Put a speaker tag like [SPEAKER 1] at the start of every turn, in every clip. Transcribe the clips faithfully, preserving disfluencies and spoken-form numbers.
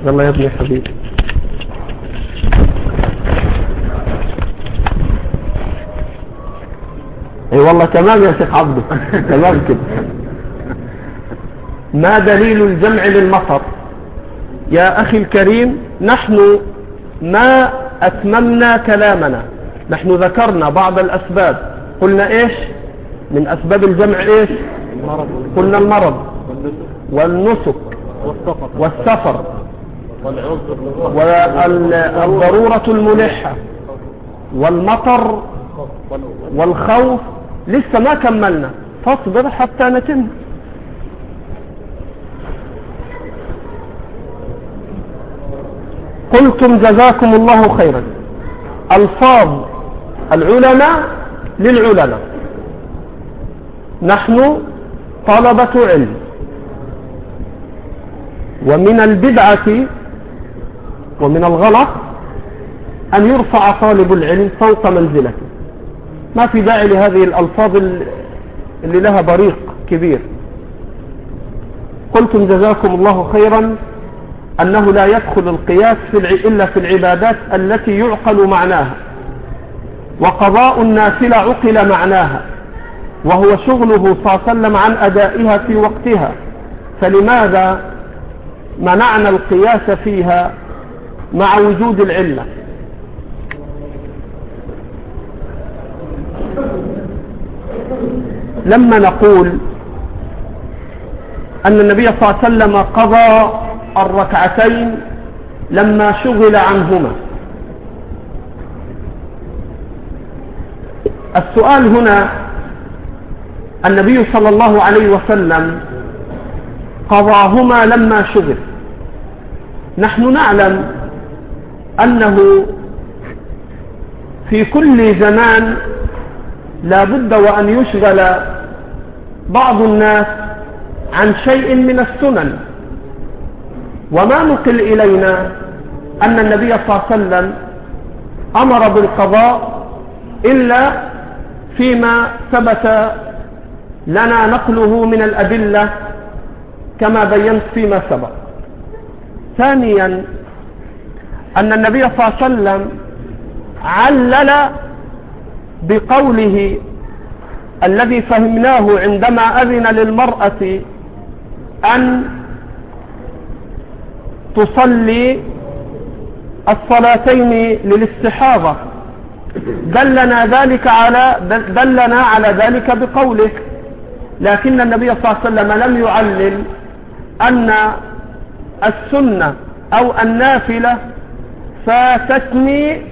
[SPEAKER 1] يلا يا ابني حبيبي. اي والله تمام يا شيخ عبده تمام كده. ما دليل الجمع للمطر؟ يا اخي الكريم، نحن ما اتممنا كلامنا، نحن ذكرنا بعض الاسباب. قلنا ايش من اسباب الجمع؟ ايش قلنا؟ المرض والنسك والسفر والضرورة الملحة والمطر والخوف. لسه ما كملنا، فاصبر حتى نتم. قلتم جزاكم الله خيرا. الفاظ العلماء للعلماء، نحن طلبة علم، ومن البدعة ومن الغلط أن يرفع طالب العلم فوق منزلته. ما في داعي لهذه الألفاظ اللي لها بريق كبير. قلتم جزاكم الله خيرا أنه لا يدخل القياس في إلا في العبادات التي يعقل معناها، وقضاء النافلة عقل معناها، وهو شغله صلى الله عليه وسلم عن أدائها في وقتها، فلماذا منعنا القياس فيها مع وجود العلة؟ لما نقول أن النبي صلى الله عليه وسلم قضى الركعتين لما شغل عنهما، السؤال هنا النبي صلى الله عليه وسلم قضاهما لما شغل. نحن نعلم أنه في كل زمان لا بد وأن يشغل بعض الناس عن شيء من السنن، وما نقل إلينا أن النبي صلى الله عليه وسلم أمر بالقضاء إلا فيما ثبت لنا نقله من الأدلة كما بينت فيما سبق. ثانيا أن النبي صلى الله عليه وسلم علل بقوله الذي فهمناه عندما أذن للمرأة أن تصلي الصلاتين للاستحاضة، دلنا ذلك على دلنا على ذلك بقوله. لكن النبي صلى الله عليه وسلم لم يعلل أن السنة أو النافلة فاتتني،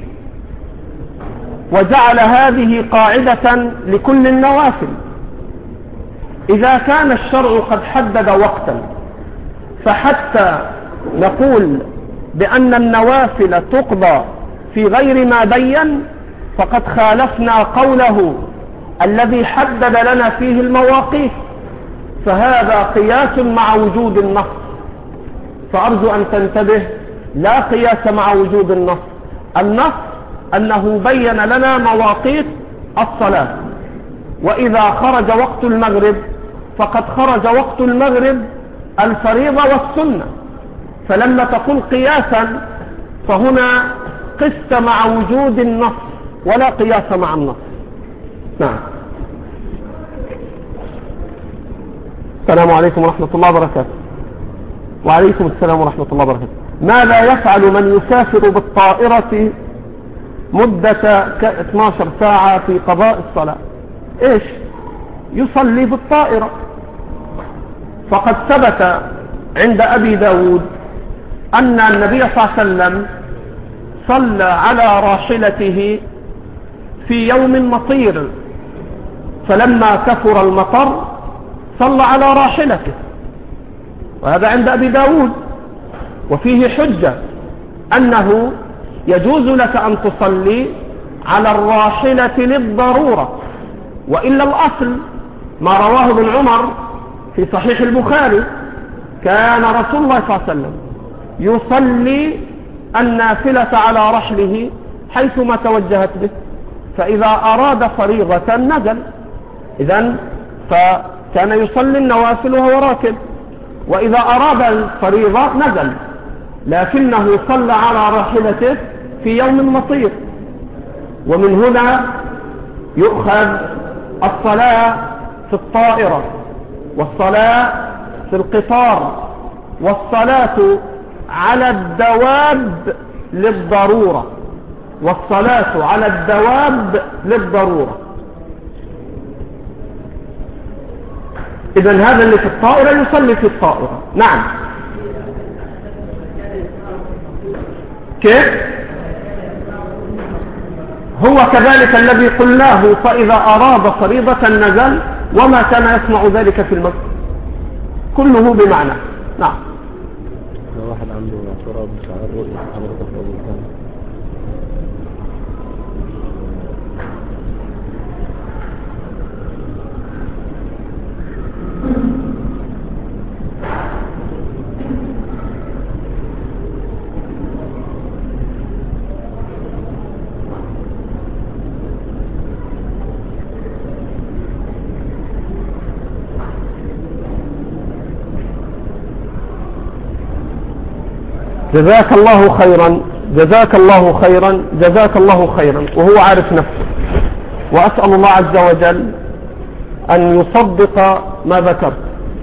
[SPEAKER 1] وجعل هذه قاعدة لكل النوافل. إذا كان الشرع قد حدد وقتا، فحتى نقول بأن النوافل تقضى في غير ما بين فقد خالفنا قوله الذي حدد لنا فيه المواقيت، فهذا قياس مع وجود النص. فأرجو أن تنتبه، لا قياس مع وجود النص. النص أنه بين لنا مواقيت الصلاة، وإذا خرج وقت المغرب فقد خرج وقت المغرب الفريضة والسنة. فلما تقول قياسا فهنا قست مع وجود النص ولا قياس مع النص. نعم. السلام عليكم ورحمة الله وبركاته. وعليكم السلام ورحمة الله وبركاته. ماذا يفعل من يسافر بالطائرة مدة اثنتي عشرة ساعة في قضاء الصلاة؟ ايش يصلي بالطائرة؟ فقد ثبت عند أبي داود أن النبي صلى الله عليه وسلم صلى على راحلته في يوم مطير، فلما كثر المطر صلى على راحلته، وهذا عند أبي داود. وفيه حجة أنه يجوز لك أن تصلي على الراحلة للضرورة، وإلا الأصل ما رواه ابن عمر في صحيح البخاري، كان رسول الله صلى الله عليه وسلم يصلي النافلة على رحله حيثما توجهت به، فإذا أراد فريضة نزل. إذن فكان يصلي النوافل وهو راكب، وإذا أراد الفريضة نزل. لكنه صلى على راحلته في يوم مطير. ومن هنا يؤخذ الصلاة في الطائرة، والصلاة في القطار، والصلاة على الدواب للضرورة، والصلاة على الدواب للضرورة. إذن هذا اللي في الطائرة يصلي في الطائرة. نعم. كيف؟ هو كذلك الذي قلناه، فإذا أراد فريضة نزل، وما كان يسمع ذلك في المسجد، كله بمعنى. نعم.
[SPEAKER 2] لو واحد عنده اعتراض شعار رؤية حضرتك أو الكلام.
[SPEAKER 1] جزاك الله خيرا، جزاك الله خيرا، جزاك الله خيرا. وهو عارف نفسه، وأسأل الله عز وجل أن يصدق ما ذكرت.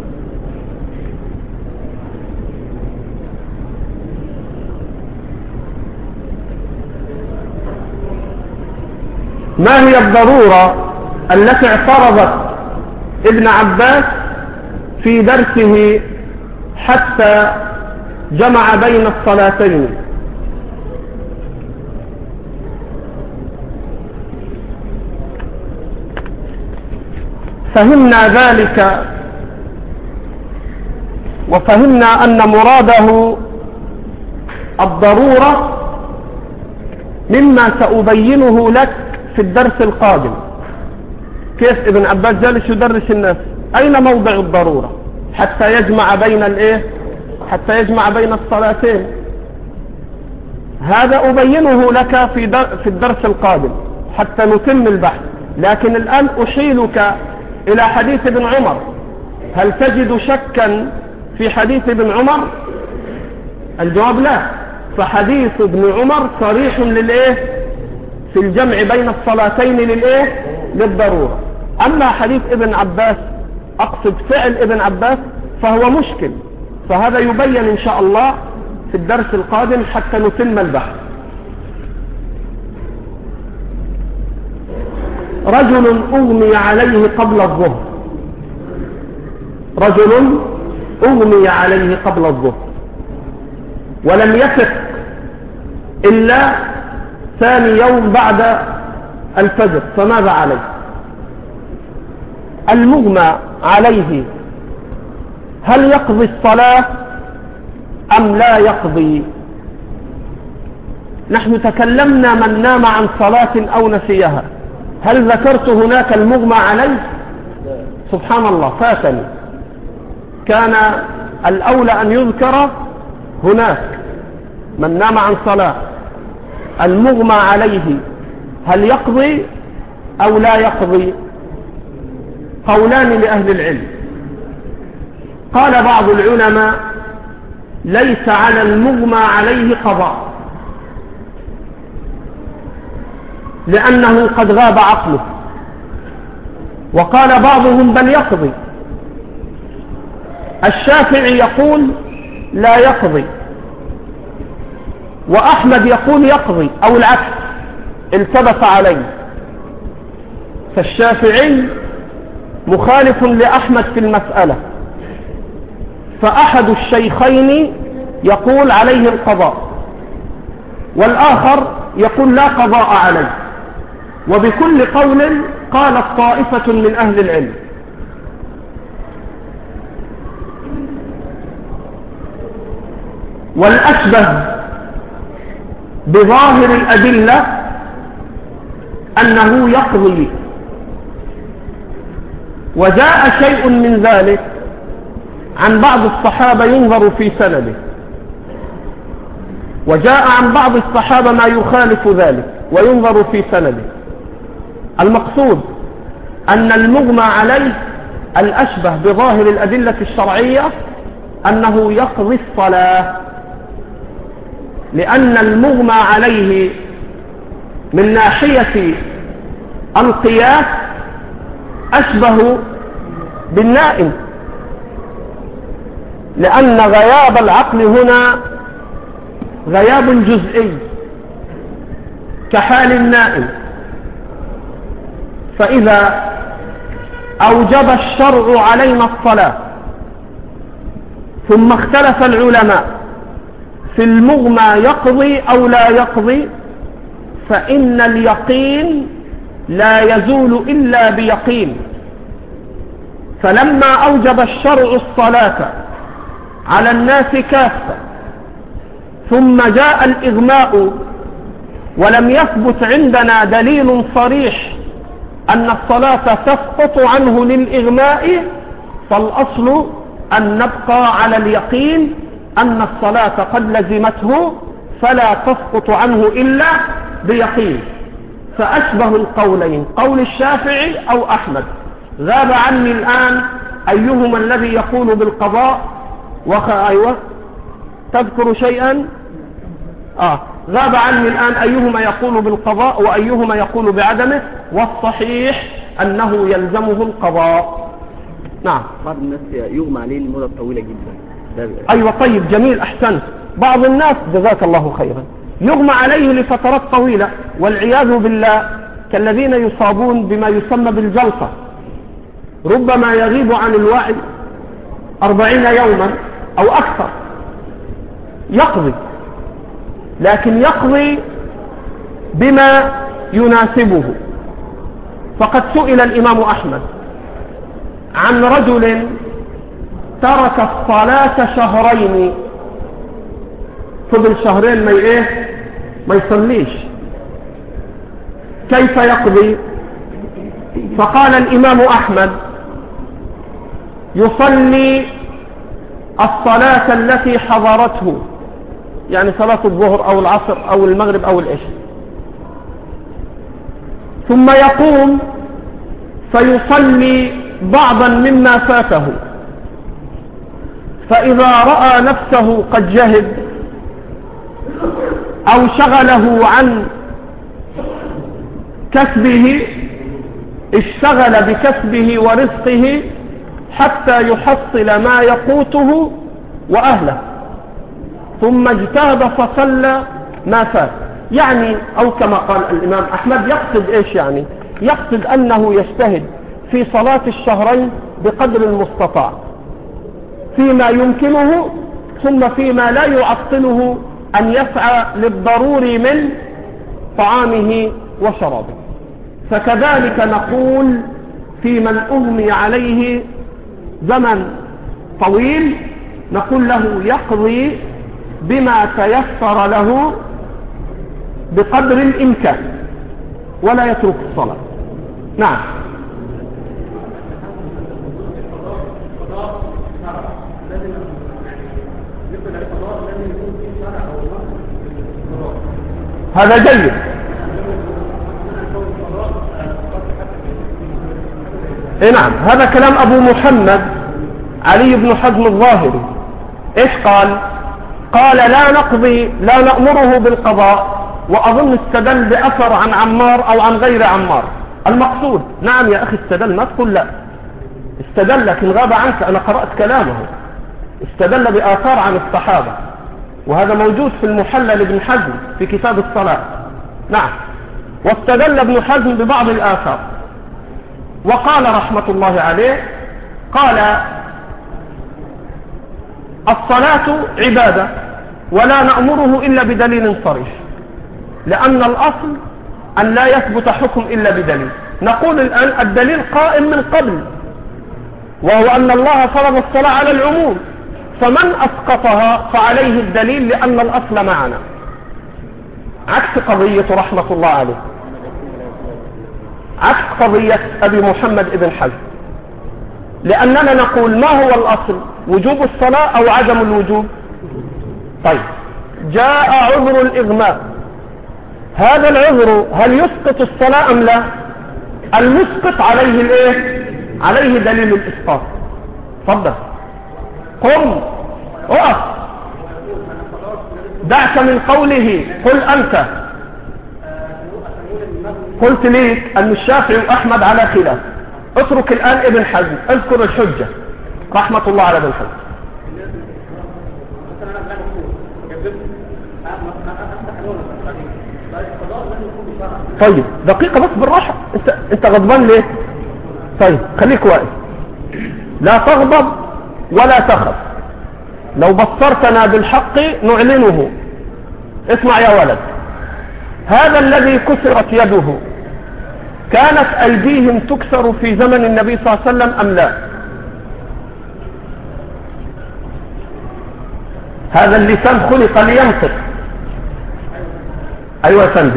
[SPEAKER 1] ما هي الضرورة التي اعترضت ابن عباس في درسه حتى جمع بين الصلاتين؟ فهمنا ذلك، وفهمنا أن مراده الضرورة مما سأبينه لك في الدرس القادم. كيف ابن عباس جالس يدرس الناس أين موضع الضرورة حتى يجمع بين الايه حتى يجمع بين الصلاتين. هذا أبينه لك في في الدرس القادم حتى نتم البحث. لكن الآن أحيلك إلى حديث ابن عمر. هل تجد شكا في حديث ابن عمر؟ الجواب لا. فحديث ابن عمر صريح للإيه في الجمع بين الصلاتين للإيه للضرورة. أما حديث ابن عباس، أقصد فعل ابن عباس، فهو مشكل. فهذا يبين إن شاء الله في الدرس القادم حتى نتم البحث. رجل أغمي عليه قبل الظهر، رجل أغمي عليه قبل الظهر ولم يفق إلا ثاني يوم بعد الفجر، فماذا عليه؟ المغمى عليه هل يقضي الصلاة أم لا يقضي؟ نحن تكلمنا من نام عن صلاة أو نسيها. هل ذكرت هناك المغمى عليه؟ سبحان الله، فاتني. كان الأولى أن يذكر هناك من نام عن صلاة. المغمى عليه هل يقضي أو لا يقضي؟ قولان لأهل العلم. قال بعض العلماء ليس على المغمى عليه قضاء، لأنه قد غاب عقله. وقال بعضهم بل يقضي. الشافعي يقول لا يقضي، وأحمد يقول يقضي، أو العكس التبس عليه. فالشافعي مخالف لأحمد في المسألة، فأحد الشيخين يقول عليه القضاء، والآخر يقول لا قضاء عليه. وبكل قول قالت طائفة من أهل العلم. والأشبه بظاهر الأدلة أنه يقضي. وجاء شيء من ذلك عن بعض الصحابة ينظر في سنده، وجاء عن بعض الصحابة ما يخالف ذلك وينظر في سنده. المقصود أن المغمى عليه الأشبه بظاهر الأدلة الشرعية أنه يقضي الصلاة، لأن المغمى عليه من ناحية القياس أشبه بالنائم، لأن غياب العقل هنا غياب جزئي كحال النائم. فإذا أوجب الشرع علينا الصلاة ثم اختلف العلماء في المغمى يقضي أو لا يقضي، فإن اليقين لا يزول إلا بيقين. فلما أوجب الشرع الصلاة على الناس كافة ثم جاء الإغماء ولم يثبت عندنا دليل صريح أن الصلاة تسقط عنه للإغماء، فالأصل أن نبقى على اليقين أن الصلاة قد لزمته فلا تسقط عنه إلا بيقين. فأشبه القولين قول الشافعي أو أحمد. غاب عني الآن أيهما الذي يقول بالقضاء وخ... أيوة تذكر شيئا آه. غاب عني الآن أيهما يقول بالقضاء وأيهما يقول بعدمه، والصحيح أنه يلزمه القضاء. نعم.
[SPEAKER 2] بعض الناس يغمى عليه لمدة طويلة جدا.
[SPEAKER 1] أيوة طيب جميل أحسنت. بعض الناس جزاك الله خيرا يغمى عليه لفترات طويلة والعياذ بالله، كالذين يصابون بما يسمى بالجلطة، ربما يغيب عن الوعي أربعين يوما أو أكثر. يقضي، لكن يقضي بما يناسبه. فقد سئل الإمام أحمد عن رجل ترك الصلاة شهرين، فضل شهرين ما ايه ما يصليش، كيف يقضي؟ فقال الإمام أحمد يصلي الصلاة التي حضرته، يعني صلاة الظهر أو العصر أو المغرب أو العشاء، ثم يقوم فيصلي بعضا مما فاته، فإذا رأى نفسه قد جهد أو شغله عن كسبه اشتغل بكسبه ورزقه حتى يحصل ما يقوته وأهله، ثم اجتهد فصلى ما فات. يعني أو كما قال الإمام أحمد يقصد إيش؟ يعني يقصد أنه يجتهد في صلاة الشهرين بقدر المستطاع فيما يمكنه، ثم فيما لا يعطله أن يسعى للضروري من طعامه وشرابه. فكذلك نقول في من أغمي عليه زمن طويل، نقول له يقضي بما تيسر له بقدر الإمكان ولا يترك الصلاة. نعم. هذا جيد. اي نعم، هذا كلام ابو محمد علي بن حزم الظاهري. ايش قال؟ قال لا نقضي لا نأمره بالقضاء، واظن استدل بأثر عن عمار او عن غير عمار. المقصود نعم يا اخي استدل، ما تقول لا، استدل لكن غاب عنك، انا قرأت كلامه، استدل بآثار عن الصحابة، وهذا موجود في المحلل ابن حزم في كتاب الصلاة. نعم. واستدل ابن حزم ببعض الآثار، وقال رحمة الله عليه، قال الصلاة عبادة ولا نأمره إلا بدليل صريح، لأن الأصل أن لا يثبت حكم إلا بدليل. نقول الآن الدليل قائم من قبل، وهو أن الله فرض الصلاة على العموم، فمن أسقطها فعليه الدليل لأن الأصل معنا، عكس قضية رحمة الله عليه، عكس قضية أبي محمد ابن حزم، لأننا نقول ما هو الأصل؟ وجوب الصلاة أو عدم الوجوب؟ طيب جاء عذر الإغماء، هذا العذر هل يسقط الصلاة أم لا؟ المسقط عليه الايه؟ عليه دليل الإسقاط. تفضل قم اقف. دعك من قوله قل أنت. قلت ليك أن الشافعي وأحمد على خلاف. اترك الآن ابن حزم، اذكر الحجة رحمة الله على ابن حزم. طيب دقيقة بس بالراحة، انت, انت غضبان ليه؟ طيب خليك واقف، لا تغضب ولا تخف، لو بصرتنا بالحق نعلنه. اسمع يا ولد، هذا الذي كسرت يده كانت أيديهم تكسر في زمن النبي صلى الله عليه وسلم أم لا؟ هذا اللسان خلق لينطق. أيوة يا فندم.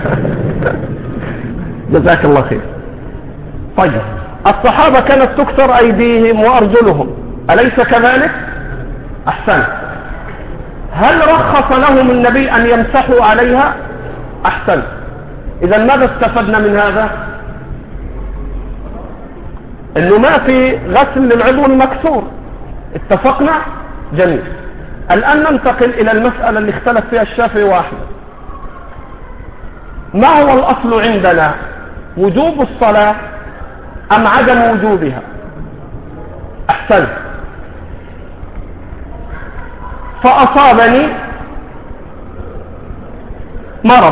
[SPEAKER 1] جزاك الله خير. طيب الصحابة كانت تكسر أيديهم وأرجلهم، أليس كذلك؟ أحسن. هل رخص لهم النبي أن يمسحوا عليها؟ أحسن. إذا ماذا استفدنا من هذا؟ إنه ما في غسل للعضو المكسور. اتفقنا؟ جميل. الآن ننتقل إلى المسألة اللي اختلف فيها الشافعي وأحمد. ما هو الأصل عندنا؟ وجوب الصلاة أم عدم وجوبها؟ أحسن. فأصابني مرض،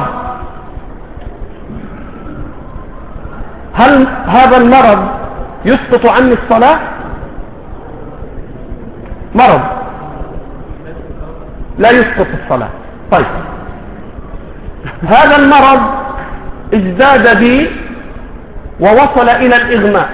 [SPEAKER 1] هل هذا المرض يسقط عني الصلاة؟ مرض لا يسقط الصلاة. طيب هذا المرض ازداد بي ووصل إلى الإغماء،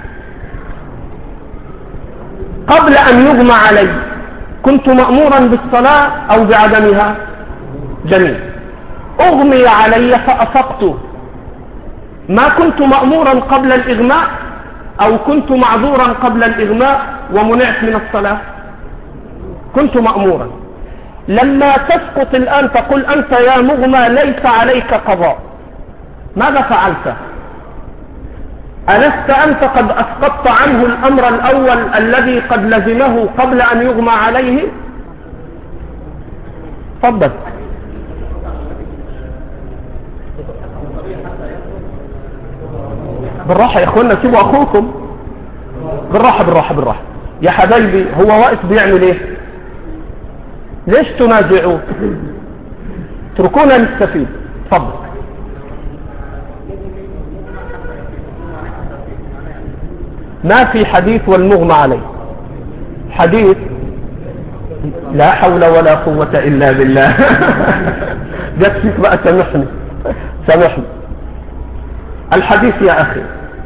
[SPEAKER 1] قبل أن يغمى علي كنت مأمورا بالصلاة أو بعدمها؟ جميل. أغمي علي فأفقت، ما كنت مأمورا قبل الإغماء أو كنت معذورا قبل الإغماء ومنعت من الصلاة؟ كنت مأمورا. لما تسقط الآن تقول أنت يا مغمى ليس عليك قضاء، ماذا فعلت؟ ألست أنت قد أسقطت عنه الأمر الأول الذي قد لزمه قبل أن يغمى عليه؟ تفضل. بالراحة يا اخوانا، سيبوا اخوكم. بالراحة بالراحة بالراحة يا حبايبي. هو واقف بيعمل ايه؟ ليش تنازعوه؟ اتركونا نستفيد. تفضل. ما في حديث والمغمى عليه حديث. لا حول ولا قوة إلا بالله. جت فيك بقى، سامحني سامحني. الحديث يا أخي،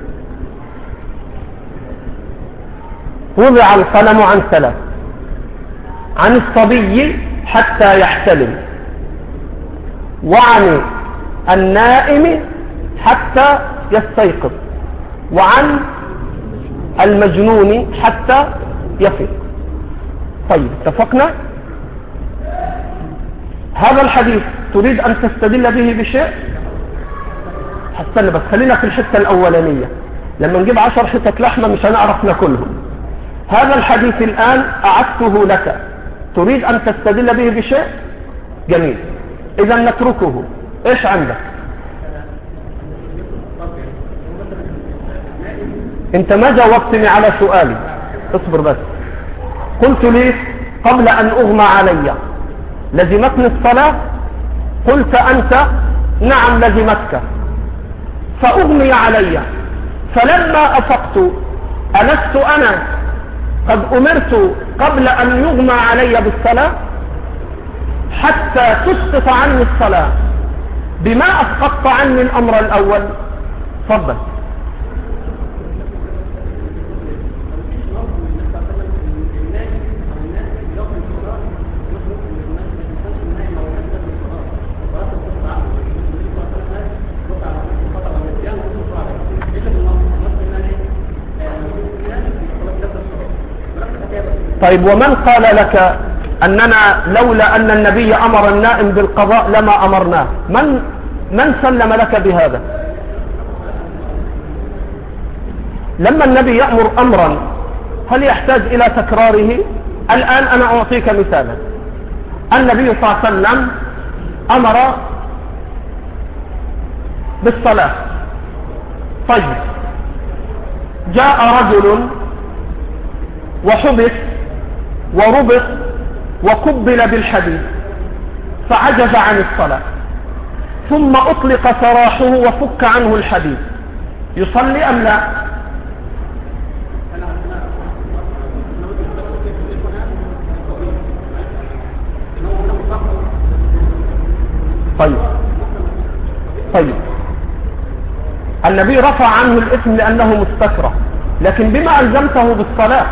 [SPEAKER 1] وضع القلم عن ثلاث: عن الصبي حتى يحتلم، وعن النائم حتى يستيقظ، وعن المجنون حتى يفيق. طيب اتفقنا؟ هذا الحديث تريد أن تستدل به بشيء؟ استنى بس، خلينا في الحتة الأولانية. لما نجيب عشر حتة لحمة مش هنعرف ناكلهم. هذا الحديث الآن أعدته لك، تريد أن تستدل به بشيء؟ جميل. إذا نتركه. إيش عندك؟ أنت ما جاوبتني على سؤالي. اصبر بس. قلت لي قبل أن أغمى علي لزمتني الصلاة؟ قلت أنت نعم لزمتك، فأغمي علي، فلما أفقت ألست أنا قد أمرت قبل أن يغمى علي بالصلاة حتى تسقط عني الصلاة بما أسقطت عني الأمر الأول؟ تفضل. طيب ومن قال لك أننا لولا أن النبي أمر النائم بالقضاء لما أمرناه؟ من من سلم لك بهذا؟ لما النبي يأمر أمرا هل يحتاج إلى تكراره؟ الآن أنا أعطيك مثالا. النبي صلى الله عليه وسلم أمر بالصلاة. طيب، جاء رجل وحبس وربط وقبل بالحديد فعجز عن الصلاة، ثم أطلق سراحه وفك عنه الحديد، يصلي أم لا؟ طيب طيب النبي رفع عنه الإثم لأنه مستكره، لكن بما ألزمته بالصلاة؟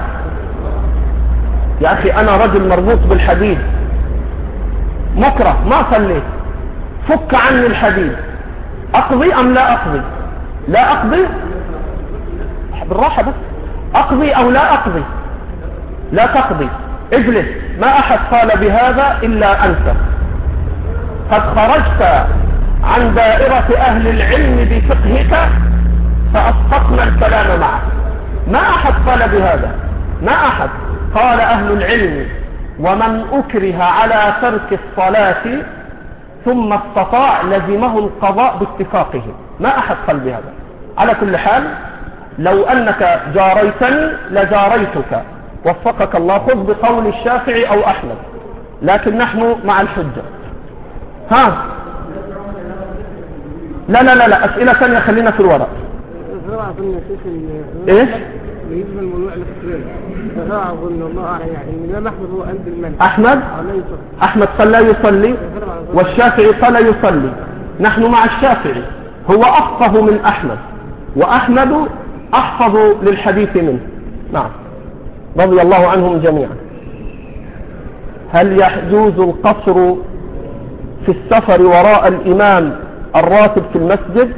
[SPEAKER 1] يا أخي أنا رجل مربوط بالحديد مكره ما صليت، فك عني الحديد، أقضي أم لا أقضي؟ لا أقضي، بالراحة بس، أقضي أو لا أقضي؟ لا تقضي، اجلس، ما أحد قال بهذا إلا أنت، قد خرجت عن دائرة أهل العلم بفقهك فأسقطنا الكلام معك. ما أحد قال بهذا، ما أحد. قال أهل العلم: ومن أكره على ترك الصلاة ثم استطاع لزمه القضاء باتفاقهم. ما أحد قال بهذا. على كل حال، لو أنك جاريتني لجاريتك، وفقك الله، خذ بقول الشافعي أو أحمد، لكن نحن مع الحجة. ها لا لا لا لا أسئلة ثانية، خلينا في الورق. ايش؟
[SPEAKER 3] بالنسبه للموضوع الاختياري فلا اظن الله اعلم يعني ان الامام احمد هو قلب المنهج.
[SPEAKER 1] احمد احمد قال لا يصلي والشافعي قال يصلي. نحن مع الشافعي، هو افقه من احمد، واحمد احفظ للحديث منه. نعم، رضي الله عنهم جميعا. هل يجوز القصر في السفر وراء الامام الراتب في المسجد؟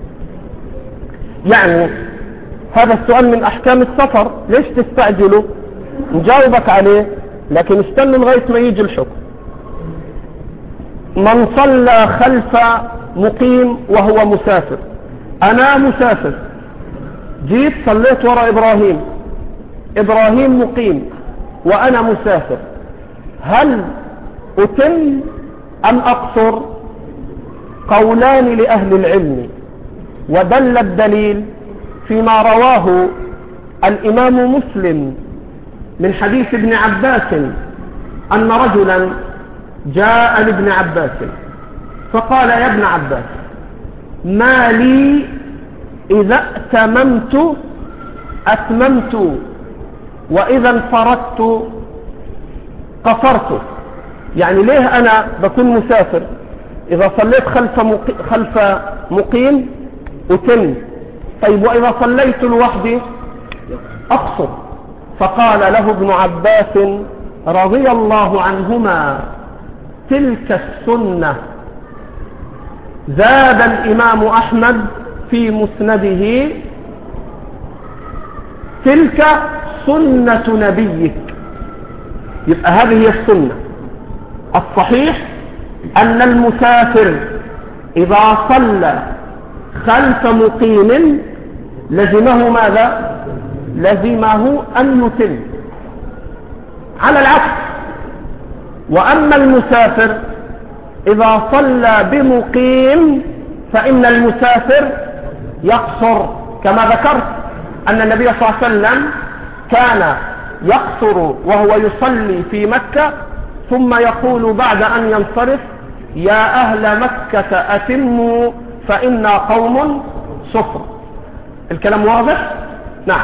[SPEAKER 1] يعني هذا السؤال من أحكام السفر، ليش تستعجلوا؟ نجاوبك عليه، لكن استنوا لغاية ما يجي الحكم. من صلى خلف مقيم وهو مسافر، أنا مسافر جيت صليت وراء إبراهيم، إبراهيم مقيم وأنا مسافر، هل أتم أم أقصر؟ قولان لأهل العلم، ودل الدليل فيما رواه الإمام مسلم من حديث ابن عباس أن رجلا جاء لابن عباس فقال: يا ابن عباس، ما لي إذا اتممت أتممت وإذا انفردت قصرت. يعني ليه أنا بكون مسافر إذا صليت خلف مقيم, خلف مقيم أتم، طيب وإذا صليت لوحدي أقصر؟ فقال له ابن عباس رضي الله عنهما: تلك السنة. زاد الإمام أحمد في مسنده: تلك سنة نبيك. يبقى هذه هي السنة. الصحيح أن المسافر إذا صلى خلف مقيم لزمه ماذا؟ لزمه أن يتم. على العكس، وأما المسافر إذا صلى بمقيم فإن المسافر يقصر، كما ذكرت أن النبي صلى الله عليه وسلم كان يقصر وهو يصلي في مكة، ثم يقول بعد أن ينصرف: يا أهل مكة أتموا فإنا قوم صفر. الكلام واضح؟ نعم.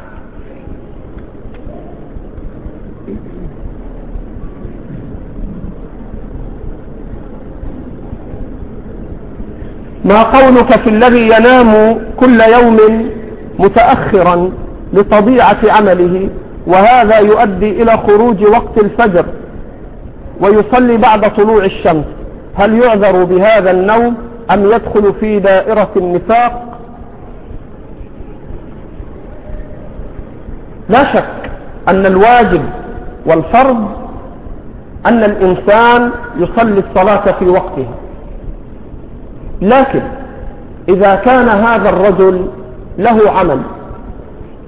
[SPEAKER 1] ما قولك في الذي ينام كل يوم متأخرا لطبيعة عمله، وهذا يؤدي إلى خروج وقت الفجر ويصلي بعد طلوع الشمس، هل يعذر بهذا النوم أم يدخل في دائرة النفاق؟ لا شك أن الواجب والفرض أن الإنسان يصلي الصلاة في وقتها، لكن إذا كان هذا الرجل له عمل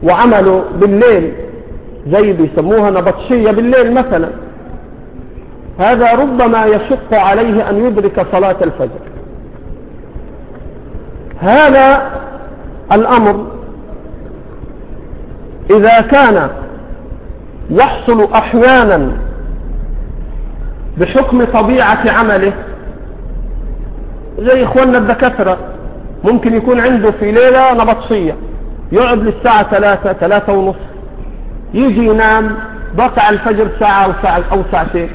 [SPEAKER 1] وعمله بالليل، زي بيسموها نبطشية بالليل مثلا، هذا ربما يشق عليه أن يدرك صلاة الفجر. هذا الأمر إذا كان يحصل أحيانا بحكم طبيعة عمله، زي إخواننا الدكاترة ممكن يكون عنده في ليلة نبطشية يقعد للساعة ثلاثة ثلاثة ونص، يجي ينام بقى الفجر ساعة أو, ساعة أو ساعتين،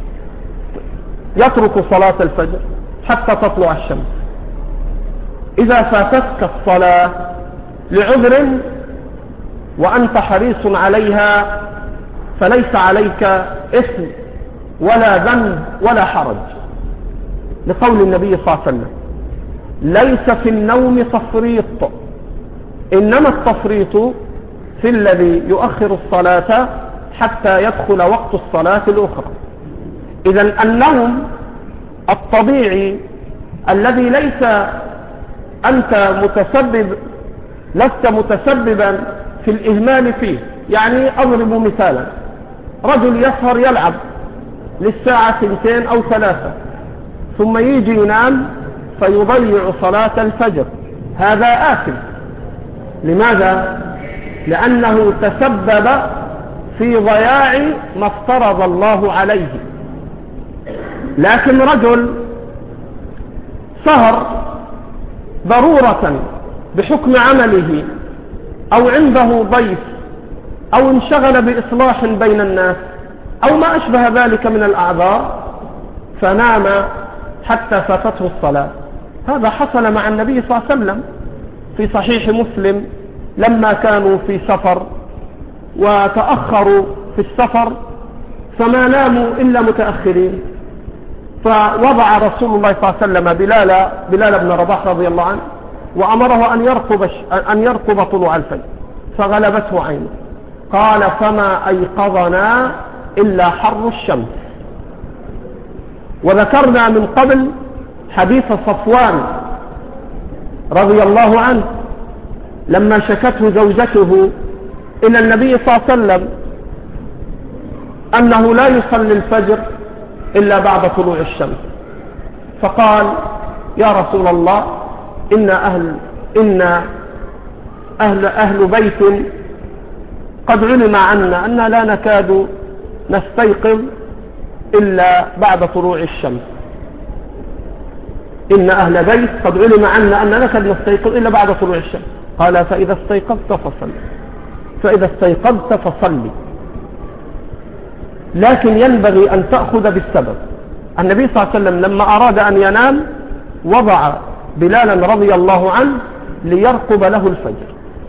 [SPEAKER 1] يترك صلاة الفجر حتى تطلع الشمس. إذا فاتتك الصلاة لعذر وأنت حريص عليها فليس عليك إثم ولا ذنب ولا حرج، لقول النبي صلى الله عليه وسلم: ليس في النوم تفريط، إنما التفريط في الذي يؤخر الصلاة حتى يدخل وقت الصلاة الأخرى. إذن النوم الطبيعي الذي ليس أنت متسبب لست متسببا في الإهمال فيه، يعني أضرب مثالا: رجل يسهر يلعب للساعة اثنتين أو ثلاثة ثم يجي ينام فيضيع صلاة الفجر، هذا آثم. لماذا؟ لأنه تسبب في ضياع ما افترض الله عليه. لكن رجل سهر ضرورة بحكم عمله أو عنده ضيف أو انشغل بإصلاح بين الناس أو ما أشبه ذلك من الأعذار فنام حتى فاتته الصلاة، هذا حصل مع النبي صلى الله عليه وسلم في صحيح مسلم لما كانوا في سفر وتأخروا في السفر فما ناموا إلا متأخرين، فوضع رسول الله صلى الله عليه وسلم بلال, بلال بن رباح رضي الله عنه وأمره أن يرقب, أن يرقب طلوع الفجر، فغلبته عينه، قال: فما أيقظنا إلا حر الشمس. وذكرنا من قبل حديث صفوان رضي الله عنه لما شكته زوجته إلى النبي صلى الله عليه وسلم أنه لا يصلي الفجر إلا بعد طلوع الشمس، فقال: يا رسول الله، إن أهل, إن أهل, أهل بيت قد علم عنا أننا لا نكاد نستيقظ إلا بعد طلوع الشمس. إن أهل بيت قد علم عنا أننا لا نكاد نستيقظ إلا بعد طلوع الشمس. قال: فإذا استيقظت فصلي، فإذا استيقظت فصلي، لكن ينبغي أن تأخذ بالسبب. النبي صلى الله عليه وسلم لما أراد أن ينام وضع بلالا رضي الله عنه ليرقب له الفجر.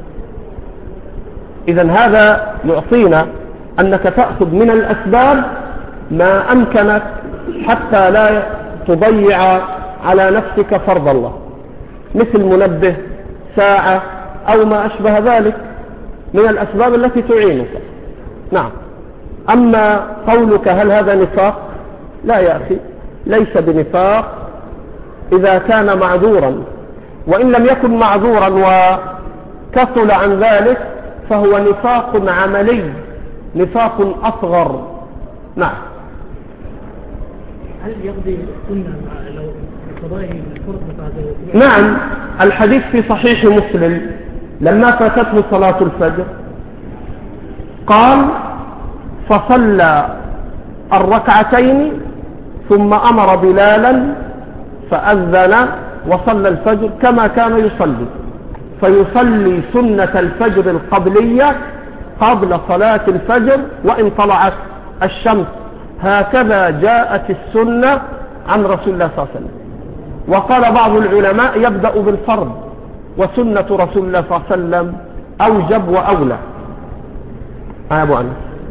[SPEAKER 1] إذن هذا يعطينا أنك تأخذ من الأسباب ما أمكنك حتى لا تضيع على نفسك فرض الله، مثل منبه، ساعة، أو ما أشبه ذلك من الأسباب التي تعينك. نعم. أما قولك هل هذا نفاق؟ لا يا أخي، ليس بنفاق إذا كان معذورا، وإن لم يكن معذورا وكسل عن ذلك فهو نفاق عملي، نفاق أصغر. نعم.
[SPEAKER 3] هل يقضي السنة لو قضائه الفرض بعد؟
[SPEAKER 1] نعم، الحديث في صحيح مسلم لما فاتته صلاة الفجر قال: فصلى الركعتين ثم أمر بلالا فأذن وصلى الفجر كما كان يصلي، فيصلي سنة الفجر القبلية قبل صلاة الفجر وإن طلعت الشمس. هكذا جاءت السنة عن رسول الله صلى الله عليه وسلم. وقال بعض العلماء يبدأ بالفرض، وسنة رسول الله صلى الله عليه وسلم أوجب وأولى. يا أبو أنس.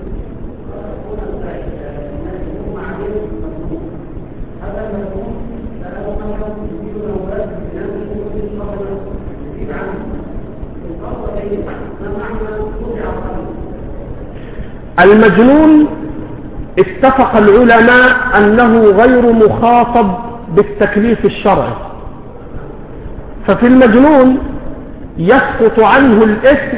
[SPEAKER 1] المجنون اتفق العلماء أنه غير مخاطب بالتكليف الشرعي، ففي المجنون يسقط عنه الإثم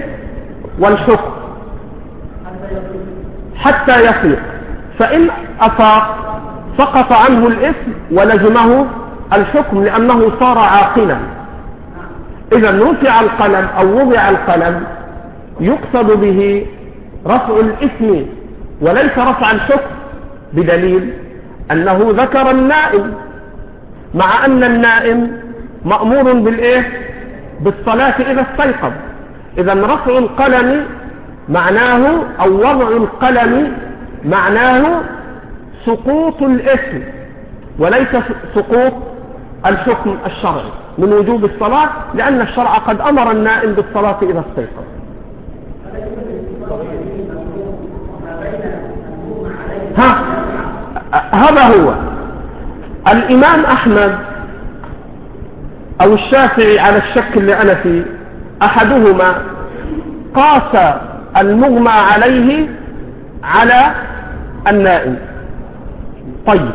[SPEAKER 1] والحكم حتى يفيق، فإن أفاق سقط عنه الاسم ولزمه الحكم لأنه صار عاقلا. إذا رفع القلم أو وضع القلم يقصد به رفع الاسم وليس رفع الحكم، بدليل أنه ذكر النائم، مع أن النائم مأمور بالإيه؟ بالصلاة إذا استيقظ. إذا رفع القلم معناه أو وضع القلم معناه سقوط الاسم وليس سقوط الحكم الشرعي من وجوب الصلاة، لأن الشرع قد أمر النائم بالصلاة إذا استيقظ. ها هذا هو الإمام أحمد أو الشافعي على الشك اللي أنا فيه، أحدهما قاس المغمى عليه على النائم. طيب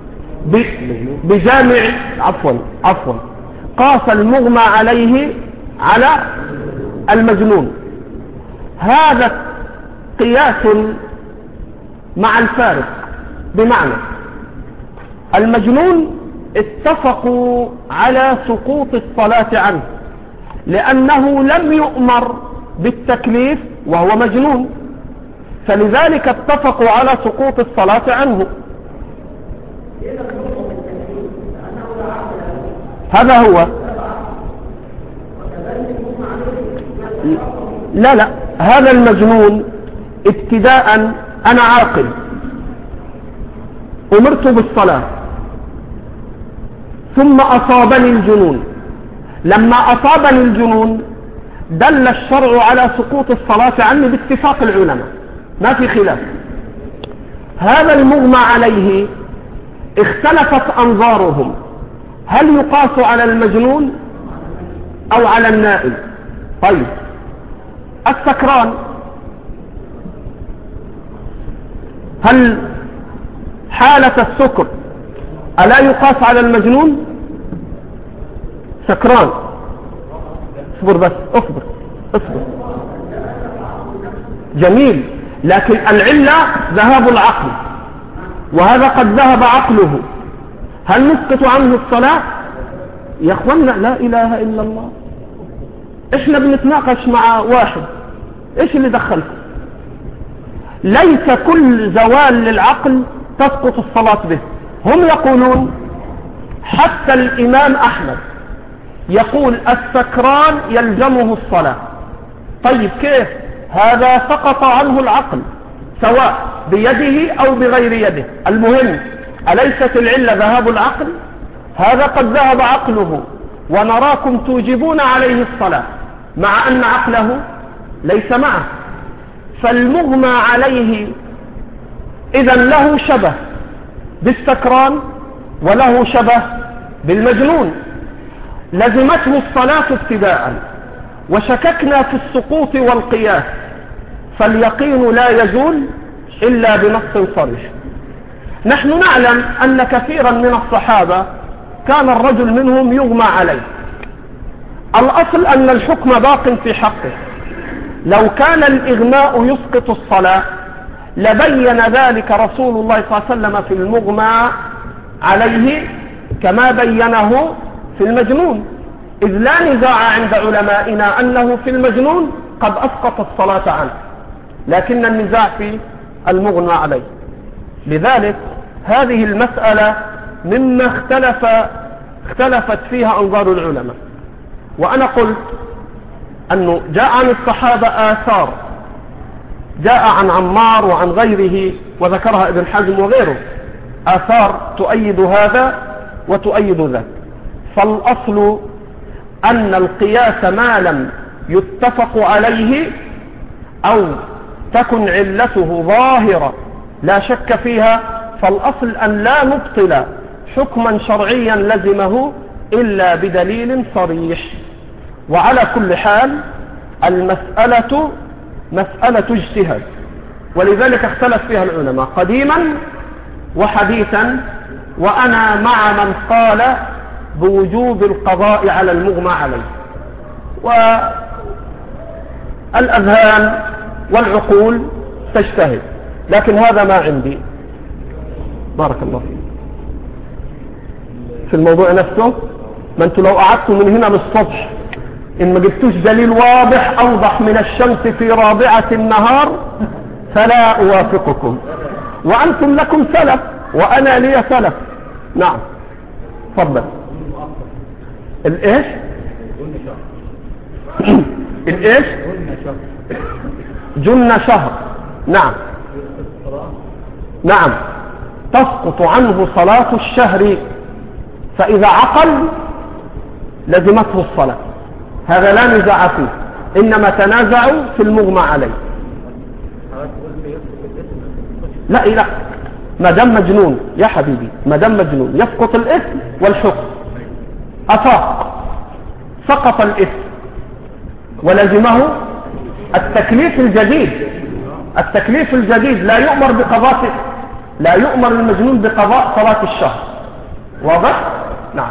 [SPEAKER 1] بجامع عفوا عفوا قاس المغمى عليه على المجنون. هذا قياس مع الفارق، بمعنى المجنون اتفقوا على سقوط الصلاة عنه لأنه لم يؤمر بالتكليف وهو مجنون، فلذلك اتفقوا على سقوط الصلاة عنه. هذا هو. لا لا هذا المجنون ابتداء أنا عاقل أمرت بالصلاة ثم أصابني الجنون، لما أصابني الجنون دل الشرع على سقوط الصلاة عني باتفاق العلماء، ما في خلاف. هذا المغمى عليه اختلفت أنظارهم، هل يقاس على المجنون أو على النائم؟ طيب السكران هل حالة السكر ألا يقاس على المجنون؟ سكران اصبر بس اصبر اصبر جميل، لكن العلة ذهاب العقل، وهذا قد ذهب عقله، هل نسقط عنه الصلاة؟ يا اخوانا لا اله الا الله، احنا بنتناقش مع واحد، ايش اللي دخلكم؟ ليس كل زوال للعقل تسقط الصلاة به. هم يقولون حتى الامام احمد يقول السكران يلزمه الصلاة. طيب كيف؟ هذا سقط عنه العقل سواء بيده او بغير يده، المهم أليست العلة ذهاب العقل؟ هذا قد ذهب عقله ونراكم توجبون عليه الصلاة مع أن عقله ليس معه، فالمغمى عليه إذا له شبه بالسكران وله شبه بالمجنون، لزمته الصلاة ابتداء، وشككنا في السقوط والقياس، فاليقين لا يزول إلا بنص صريح. نحن نعلم أن كثيرا من الصحابة كان الرجل منهم يغمى عليه، الأصل أن الحكم باق في حقه، لو كان الإغماء يسقط الصلاة لبين ذلك رسول الله صلى الله عليه وسلم في المغمى عليه كما بينه في المجنون، إذ لا نزاع عند علمائنا أنه في المجنون قد أسقط الصلاة عنه، لكن النزاع في المغمى عليه. لذلك هذه المسألة مما اختلف اختلفت فيها أنظار العلماء. وأنا قلت أنه جاء عن الصحابة آثار، جاء عن عمار وعن غيره وذكرها ابن حزم وغيره، آثار تؤيد هذا وتؤيد ذاك. فالأصل أن القياس ما لم يتفق عليه أو تكن علته ظاهرة لا شك فيها، فالأصل أن لا نبطل حكما شرعيا لزمه إلا بدليل صريح. وعلى كل حال المسألة مسألة اجتهاد، ولذلك اختلف فيها العلماء قديما وحديثا، وأنا مع من قال بوجوب القضاء على المغمى عليه، والأذهان والعقول تجتهد، لكن هذا ما عندي. بارك الله فيك. في الموضوع نفسه. ما انتوا لو قعدتوا من هنا للصبح ان ما جبتوش دليل واضح اوضح من الشمس في رابعة النهار فلا اوافقكم، وانتم لكم سلف وانا لي سلف. نعم تفضل. الايش الايش جن شهر. نعم نعم تسقط عنه صلاة الشهر، فإذا عقل لزمته الصلاة، هذا لا نزاع فيه، إنما تنازعوا في المغمى عليه. لا لا ما دام مجنون يا حبيبي، ما دام مجنون يسقط الإثم والحكم. أفاق سقط الإثم ولزمه التكليف الجديد. التكليف الجديد لا يؤمر بقضاء، لا يؤمر المجنون بقضاء صلاة الشهر. واضح؟ نعم.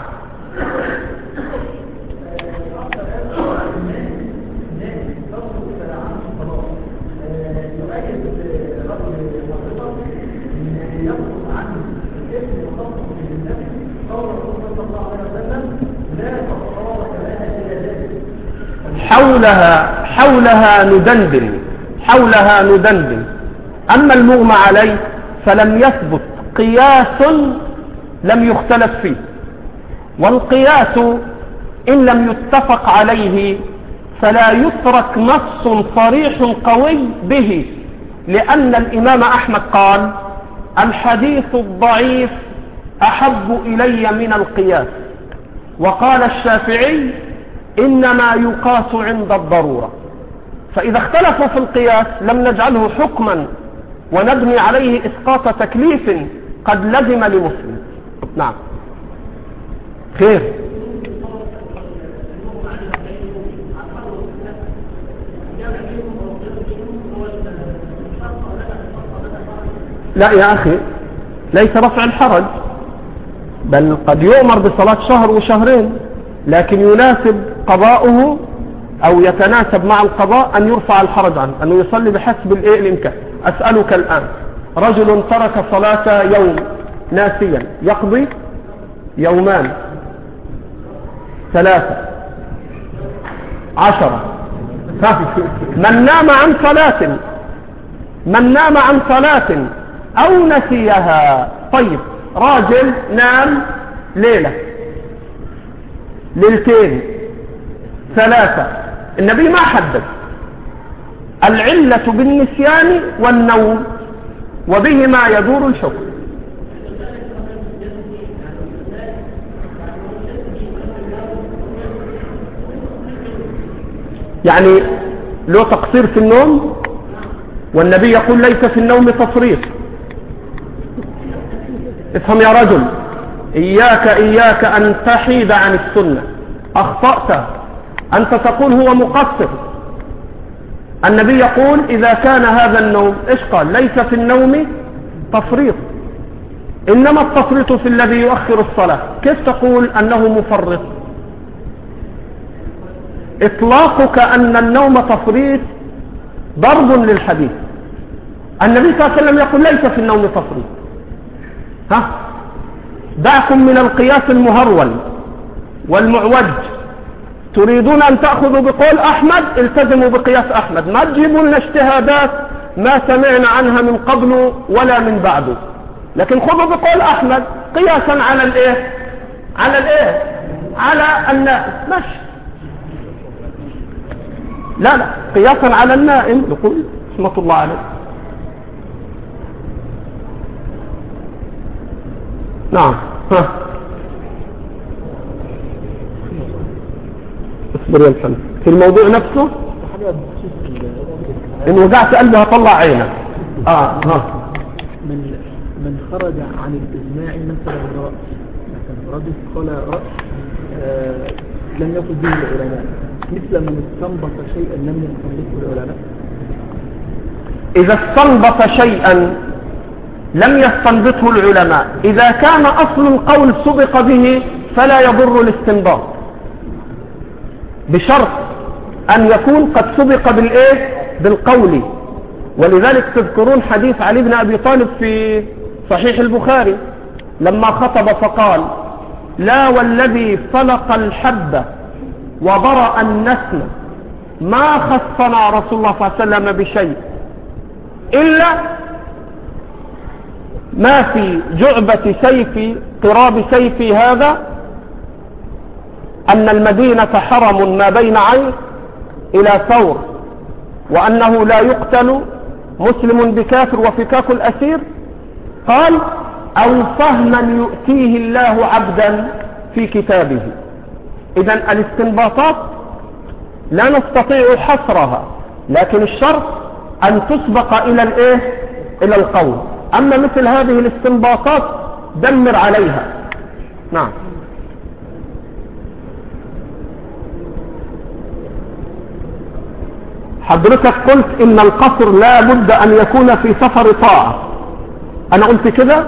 [SPEAKER 1] حولها حولها ندندن حولها ندندن أما المغمى عليه فلم يثبت قياس لم يختلف فيه، والقياس إن لم يتفق عليه فلا يترك نص صريح قوي به، لأن الإمام أحمد قال الحديث الضعيف أحب إلي من القياس، وقال الشافعي إنما يقاس عند الضرورة. فإذا اختلفوا في القياس لم نجعله حكما ونبني عليه إسقاط تكليف قد لزم لمسلم. نعم خير. لا يا أخي ليس رفع الحرج، بل قد يؤمر بصلاة شهر وشهرين، لكن يناسب قضاؤه أو يتناسب مع القضاء أن يرفع الحرج عنه، أنه يصلي بحسب الإيه الإمكان. أسألك الآن، رجل ترك صلاة يوم ناسيا يقضي يومان ثلاثة عشرة. من نام عن صلاة من نام عن صلاة أو نسيها. طيب راجل نام ليلة ليلتين ثلاثة، النبي ما حدد. العلة بالنسيان والنوم وبهما يدور الحكم. يعني له تقصير في النوم، والنبي يقول ليس في النوم تفريط. افهم يا رجل، إياك إياك أن تحيد عن السنة. أخطأت أنت تقول هو مقصر. النبي يقول إذا كان هذا النوم، إيش قال؟ ليس في النوم تفريط، إنما التفريط في الذي يؤخر الصلاة. كيف تقول أنه مفرط؟ إطلاقك أن النوم تفريط ضرب للحديث. النبي صلى الله عليه وسلم يقول ليس في النوم تفريط. ها دعكم من القياس المهرول والمعوج. تريدون أن تأخذوا بقول أحمد، التزموا بقياس أحمد، ما تجيبوا لنا اجتهادات ما سمعنا عنها من قبل ولا من بعده، لكن خذوا بقول أحمد قياسا على الايه على الايه على النائم. ماشي، لا لا قياسا على النائم. يقول رحمة الله عليه. نعم. ها اصبر يا محمد في الموضوع نفسه. ان وجعت قلبي هطلع عينك. اه ها
[SPEAKER 2] من من خرج عن الاجماع مثلا الراس، مثلا رجل قال راس آه لم يقل به العلماء، مثل من استنبط شيئا لم يستنبطه العلماء.
[SPEAKER 1] اذا استنبط شيئا لم يستنبطه العلماء، اذا كان اصل القول سبق به فلا يضر الاستنباط، بشرط ان يكون قد سبق بالايه بالقول. ولذلك تذكرون حديث علي بن ابي طالب في صحيح البخاري لما خطب فقال لا والذي فلق الحبة وبرأ النسمة ما خصنا رسول الله صلى الله عليه وسلم بشيء إلا ما في جعبة سيفي قراب سيفي هذا أن المدينة حرم ما بين عين إلى ثور، وأنه لا يقتل مسلم بكافر وفكاك الأسير. قال أو فهما يؤتيه الله عبدا في كتابه. إذن الاستنباطات لا نستطيع حصرها، لكن الشرط أن تسبق إلى الإيه؟ إلى القول. أما مثل هذه الاستنباطات دمر عليها. نعم. حضرتك قلت إن القصر لا بد أن يكون في سفر طاعة. أنا قلت كده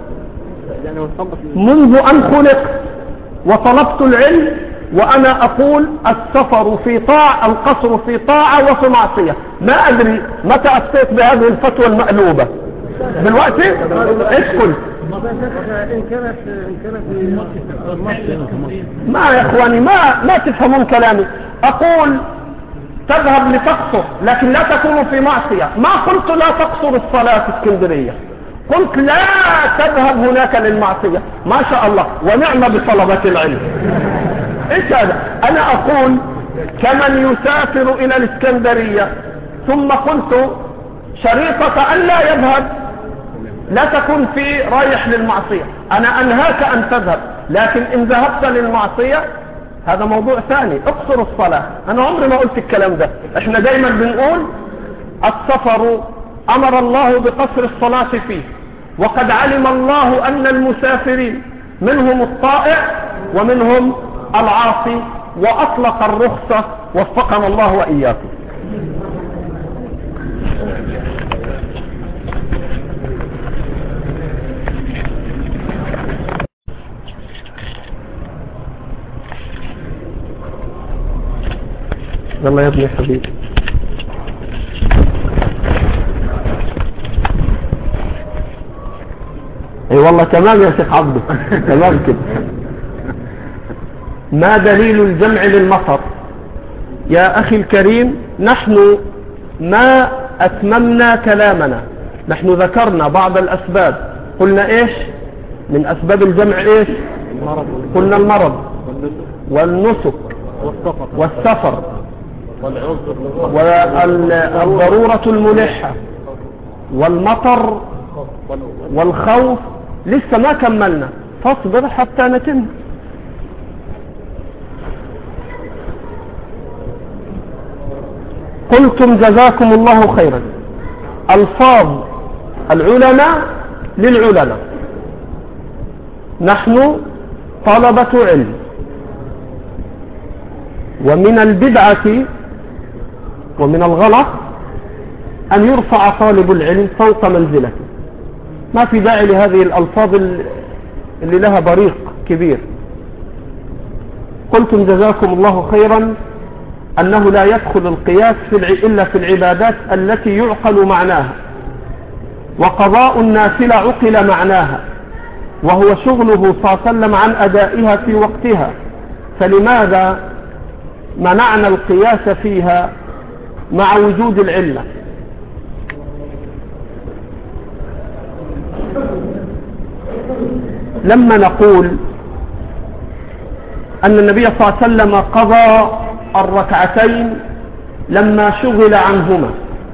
[SPEAKER 1] منذ أن خلقت وطلبت العلم، وأنا أقول السفر في طاعة، القصر في طاعة وفي معصية. ما أدري متى أفتيت بهذه الفتوى المقلوبة دلوقتي. إيش قلت؟
[SPEAKER 3] إن كانت إن كانت
[SPEAKER 1] ما يا إخواني ما ما تفهمون كلامي. أقول تذهب لتقصر لكن لا تكون في معصية. ما قلت لا تقصر الصلاة في اسكندرية، قلت لا تذهب هناك للمعصية. ما شاء الله ونعم بطلبة العلم. ايش هذا؟ انا اقول كمن يسافر الى الاسكندرية ثم قلت شريطة ان لا يذهب لا تكون في رايح للمعصية. انا انهاك ان تذهب، لكن ان ذهبت للمعصية هذا موضوع ثاني. اقصر الصلاة. انا عمري ما قلت الكلام ده. احنا دايما بنقول السفر امر الله بقصر الصلاة فيه، وقد علم الله ان المسافرين منهم الطائع ومنهم العاصي، واطلق الرخصة وفقنا الله واياكم. يلا يا ابني حبيبي. اي والله تمام يا شيخ عبده تمام كده. ما دليل الجمع للمطر؟ يا اخي الكريم نحن ما اتممنا كلامنا، نحن ذكرنا بعض الاسباب. قلنا ايش من اسباب الجمع؟ ايش قلنا؟ المرض والنسك والسفر والضرورة الملحة والمطر والخوف. لسه ما كملنا، فاصبر حتى نتم. قلتم جزاكم الله خيرا الفاظ العلماء للعلماء. نحن طلبة علم، ومن البدعة ومن الغلط أن يرفع طالب العلم فوق منزلته. ما في داعي لهذه الألفاظ اللي لها بريق كبير. قلتم جزاكم الله خيرا أنه لا يدخل القياس في الع... إلا في العبادات التي يعقل معناها، وقضاء النافلة عقل معناها، وهو شغله صلى الله عليه وسلم عن أدائها في وقتها، فلماذا منعنا القياس فيها مع وجود العلة؟ لما نقول أن النبي صلى الله عليه وسلم قضى الركعتين لما شغل عنهما،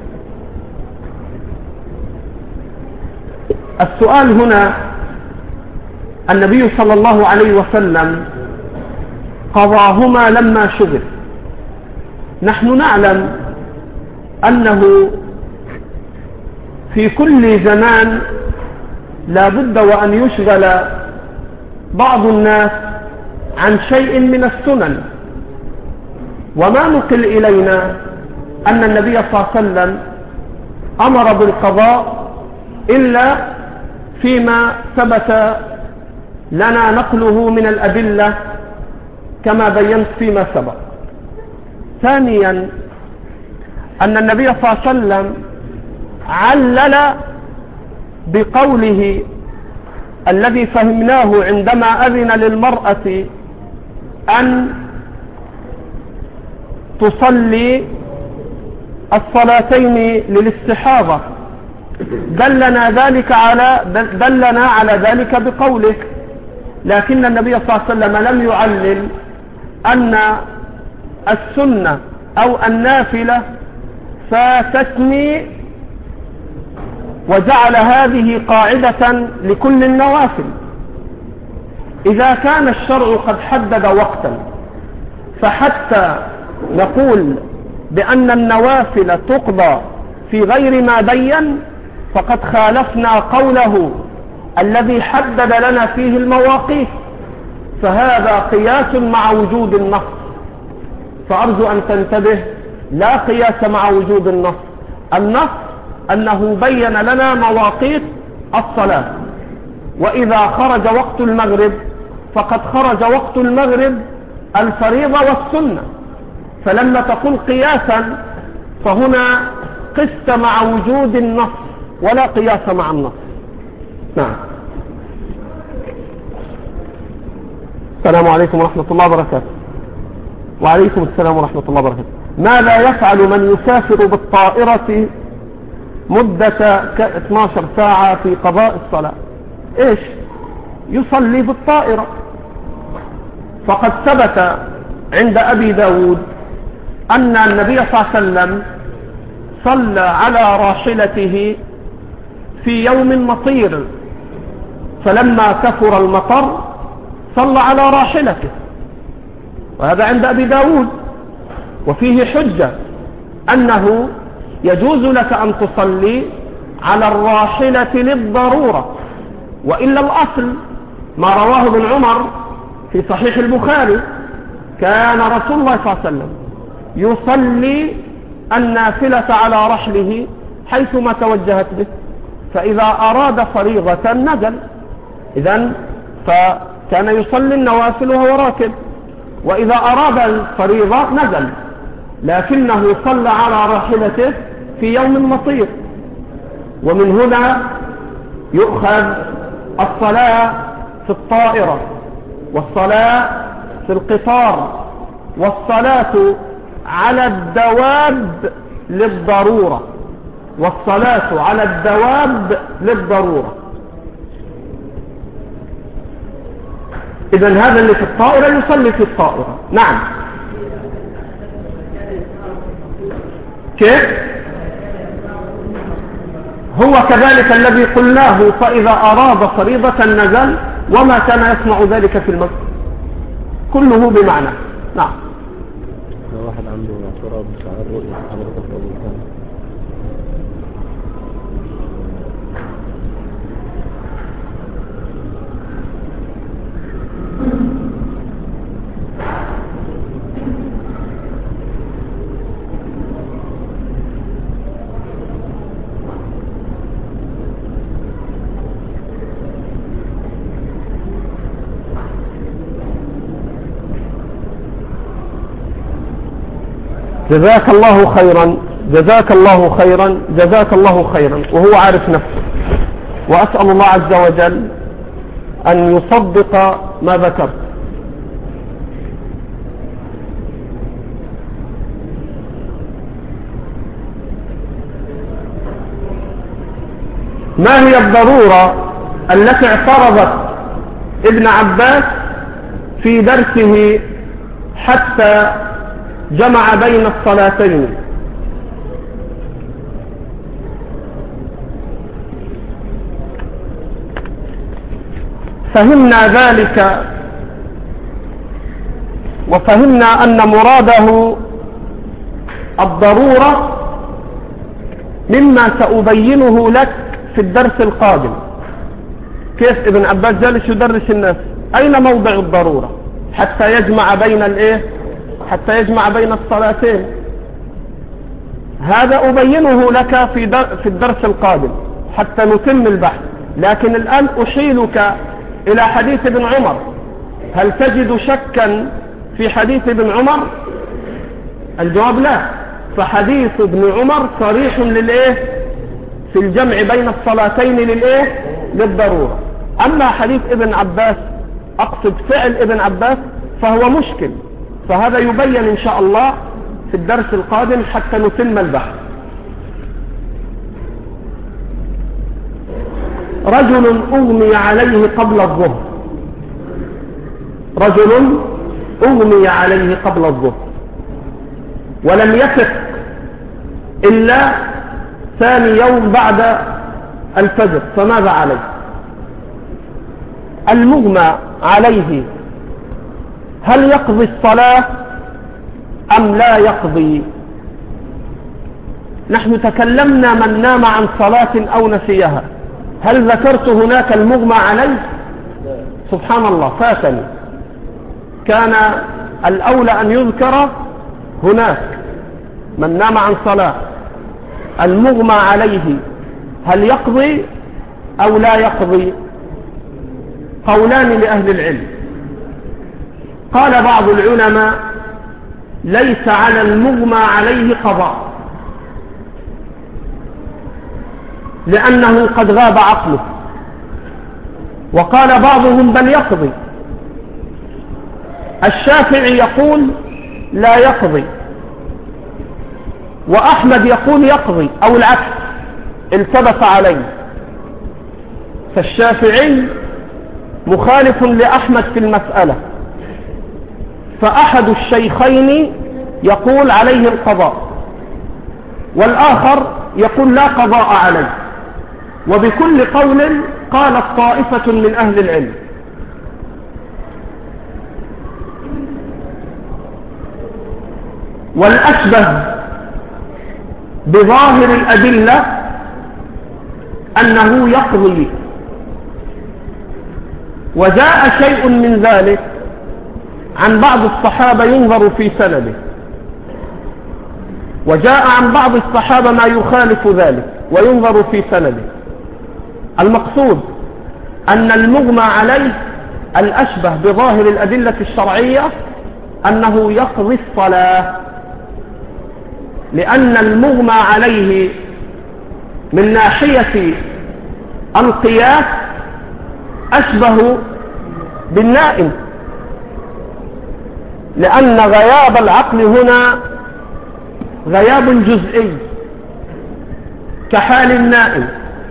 [SPEAKER 1] السؤال هنا النبي صلى الله عليه وسلم قضاهما لما شغل. نحن نعلم أنه في كل زمان لا بد وأن يشغل بعض الناس عن شيء من السنن، وما نقل إلينا أن النبي صلى الله عليه وسلم أمر بالقضاء إلا فيما ثبت لنا نقله من الأدلة كما بينت فيما سبق. ثانيا أن النبي صلى الله عليه وسلم علل بقوله الذي فهمناه عندما أذن للمرأة أن تصلي الصلاتين للاستحاضة دلنا ذلك على دلنا على ذلك بقوله، لكن النبي صلى الله عليه وسلم لم يعلل أن السنة أو النافلة فاتتني، وجعل هذه قاعدة لكل النوافل. إذا كان الشرع قد حدد وقتا، فحتى نقول بأن النوافل تقضى في غير ما بين فقد خالفنا قوله الذي حدد لنا فيه المواقيت، فهذا قياس مع وجود النص. فأرجو أن تنتبه، لا قياس مع وجود النص. النص أنه بين لنا مواقيت الصلاة، وإذا خرج وقت المغرب فقد خرج وقت المغرب الفريضة والسنة، فلما تقول قياسا فهنا قست مع وجود النص ولا قياس مع النص. نعم. السلام عليكم ورحمة الله وبركاته. وعليكم السلام ورحمة الله وبركاته. ماذا يفعل من يسافر بالطائرة مدة اثنتي عشرة ساعة في قضاء الصلاة؟ ايش يصلي في الطائرة؟ فقد ثبت عند أبي داود أن النبي صلى الله عليه وسلم صلى على راحلته في يوم مطير، فلما كثر المطر صلى على راحلته، وهذا عند أبي داود، وفيه حجة أنه يجوز لك أن تصلي على الراحلة للضرورة، وإلا الأصل ما رواه ابن عمر في صحيح البخاري، كان رسول الله صلى الله عليه وسلم يصلي النافلة على رحله حيثما توجهت به، فإذا أراد فريضة نزل، إذن فكان يصلي النوافل وهو راكب، وإذا أراد الفريضة نزل، لكنه صلى على راحلته في يوم مطير. ومن هنا يؤخذ الصلاة في الطائرة، والصلاة في القطار، والصلاة على الدواب للضرورة، والصلاة على الدواب للضرورة. إذن هذا اللي في الطائرة يصلي في الطائرة. نعم. كيف؟ هو كذلك الذي قلناه، فإذا أراد فريضة نزل، وما كان يسمع ذلك في المسجد، كله بمعنى. نعم.
[SPEAKER 4] لو واحد عنده اعتراض على الرؤية حضرتك أو الإنسان،
[SPEAKER 1] جزاك الله خيرا، جزاك الله خيرا، جزاك الله خيرا، وهو عارف نفسه، وأسأل الله عز وجل أن يصدق ما ذكرت. ما هي الضرورة التي اعترضت ابن عباس في درسه حتى جمع بين الصلاتين؟ فهمنا ذلك، وفهمنا أن مراده الضرورة مما سأبينه لك في الدرس القادم. كيف ابن عباس جالس يدرس الناس أين موضع الضرورة حتى يجمع بين الايه حتى يجمع بين الصلاتين؟ هذا أبينه لك في في الدرس القادم حتى نتم البحث. لكن الآن أحيلك إلى حديث ابن عمر. هل تجد شكا في حديث ابن عمر؟ الجواب لا. فحديث ابن عمر صريح للإيه؟ في الجمع بين الصلاتين للإيه؟ للضرورة. أما حديث ابن عباس، أقصد فعل ابن عباس، فهو مشكل، فهذا يبين إن شاء الله في الدرس القادم حتى نتم البحث. رجل أغمي عليه قبل الظهر، رجل أغمي عليه قبل الظهر ولم يفق إلا ثاني يوم بعد الفجر، فماذا عليه؟ المغمى عليه هل يقضي الصلاة أم لا يقضي؟ نحن تكلمنا من نام عن صلاة أو نسيها، هل ذكرت هناك المغمى عليه؟ سبحان الله، فاتني، كان الأولى أن يذكر هناك من نام عن صلاة. المغمى عليه هل يقضي أو لا يقضي؟ قولان لأهل العلم. قال بعض العلماء ليس على المغمى عليه قضاء، لأنه قد غاب عقله. وقال بعضهم بل يقضي. الشافعي يقول لا يقضي، وأحمد يقول يقضي، أو العكس، التبس عليه. فالشافعي مخالف لأحمد في المسألة، فأحد الشيخين يقول عليه القضاء، والآخر يقول لا قضاء عليه. وبكل قول قالت طائفة من أهل العلم. والأشبه بظاهر الأدلة أنه يقضي. وجاء شيء من ذلك عن بعض الصحابة ينظر في سنده، وجاء عن بعض الصحابة ما يخالف ذلك وينظر في سنده. المقصود أن المغمى عليه الأشبه بظاهر الأدلة الشرعية أنه يقضي الصلاة، لأن المغمى عليه من ناحية القياس أشبه بالنائم، لأن غياب العقل هنا غياب جزئي كحال النائم.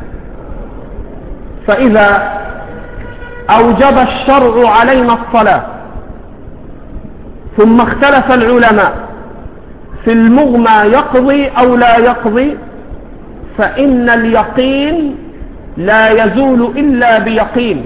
[SPEAKER 1] فإذا أوجب الشرع علينا الصلاة ثم اختلف العلماء في المغمى يقضي أو لا يقضي، فإن اليقين لا يزول إلا بيقين.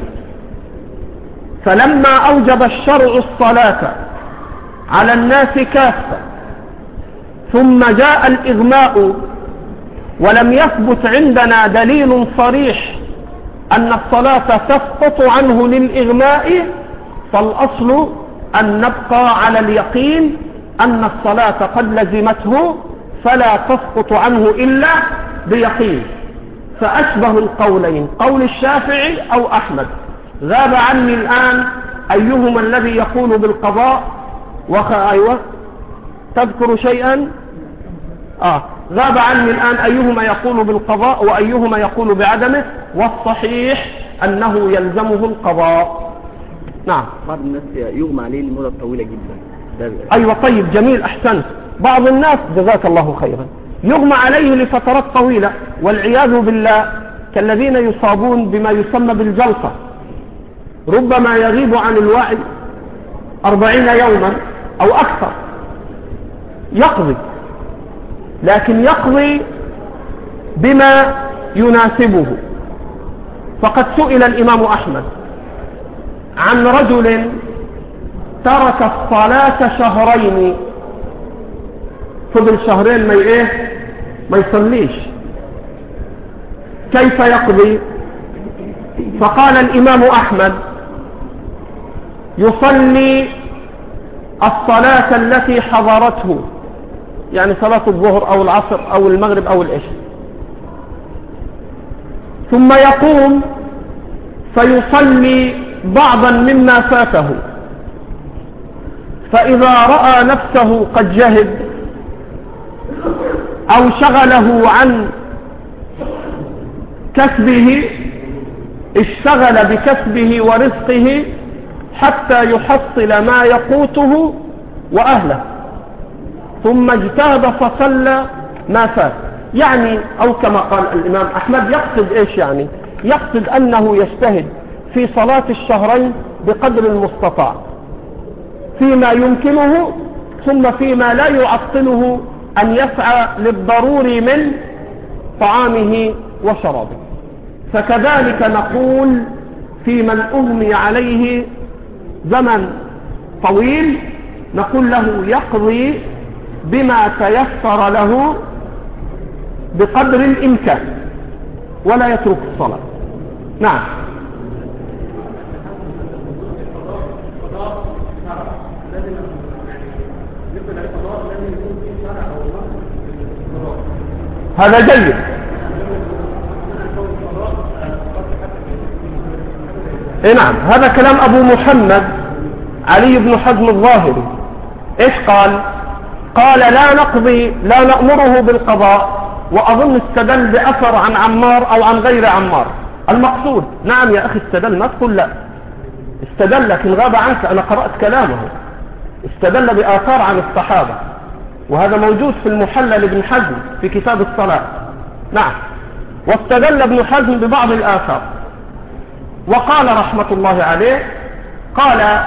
[SPEAKER 1] فلما أوجب الشرع الصلاة على الناس كافة ثم جاء الإغماء ولم يثبت عندنا دليل صريح أن الصلاة تسقط عنه للإغماء، فالأصل أن نبقى على اليقين أن الصلاة قد لزمته فلا تسقط عنه إلا بيقين. فأشبه القولين قول الشافعي أو أحمد. غاب عني الآن أيهما الذي يقول بالقضاء وخ... أيوة تذكر شيئا آه. غاب عني الآن أيهما يقول بالقضاء وأيهما يقول بعدمه، والصحيح أنه يلزمه القضاء. نعم.
[SPEAKER 2] بعض الناس يغمى عليه لمدة طويلة جدا.
[SPEAKER 1] أيوة طيب جميل أحسنت. بعض الناس جزاك الله خيرا يغمى عليه لفترات طويلة والعياذ بالله، كالذين يصابون بما يسمى بالجلطة، ربما يغيب عن الوعي أربعين يوما أو أكثر. يقضي، لكن يقضي بما يناسبه. فقد سئل الإمام أحمد عن رجل ترك الصلاة شهرين، فضل شهرين ما ايه ما يصليش، كيف يقضي؟ فقال الإمام أحمد يصلي الصلاة التي حضرته، يعني صلاة الظهر أو العصر أو المغرب أو العشاء، ثم يقوم فيصلي بعضا مما فاته، فإذا رأى نفسه قد جهد أو شغله عن كسبه اشتغل بكسبه ورزقه حتى يحصل ما يقوته وأهله، ثم اجتهد فصلى ما فات. يعني أو كما قال الإمام أحمد يقصد إيش؟ يعني يقصد أنه يجتهد في صلاة الشهرين بقدر المستطاع فيما يمكنه، ثم فيما لا يعطله أن يسعى للضروري من طعامه وشرابه. فكذلك نقول في من أغمي عليه زمن طويل، نقول له يقضي بما تيسر له بقدر الإمكان ولا يترك الصلاة. نعم. هذا جيد. اي نعم، هذا كلام ابو محمد علي بن حزم الظاهري. ايش قال؟ قال لا نقضي، لا نأمره بالقضاء، واظن استدل باثر عن عمار او عن غير عمار. المقصود نعم يا اخي استدل، ما تقول لا، استدل لكن غاب عنك، انا قرأت كلامه، استدل بآثار عن الصحابة، وهذا موجود في المحلل ابن حزم في كتاب الصلاة. نعم. واستدل ابن حزم ببعض الآثار، وقال رحمة الله عليه، قال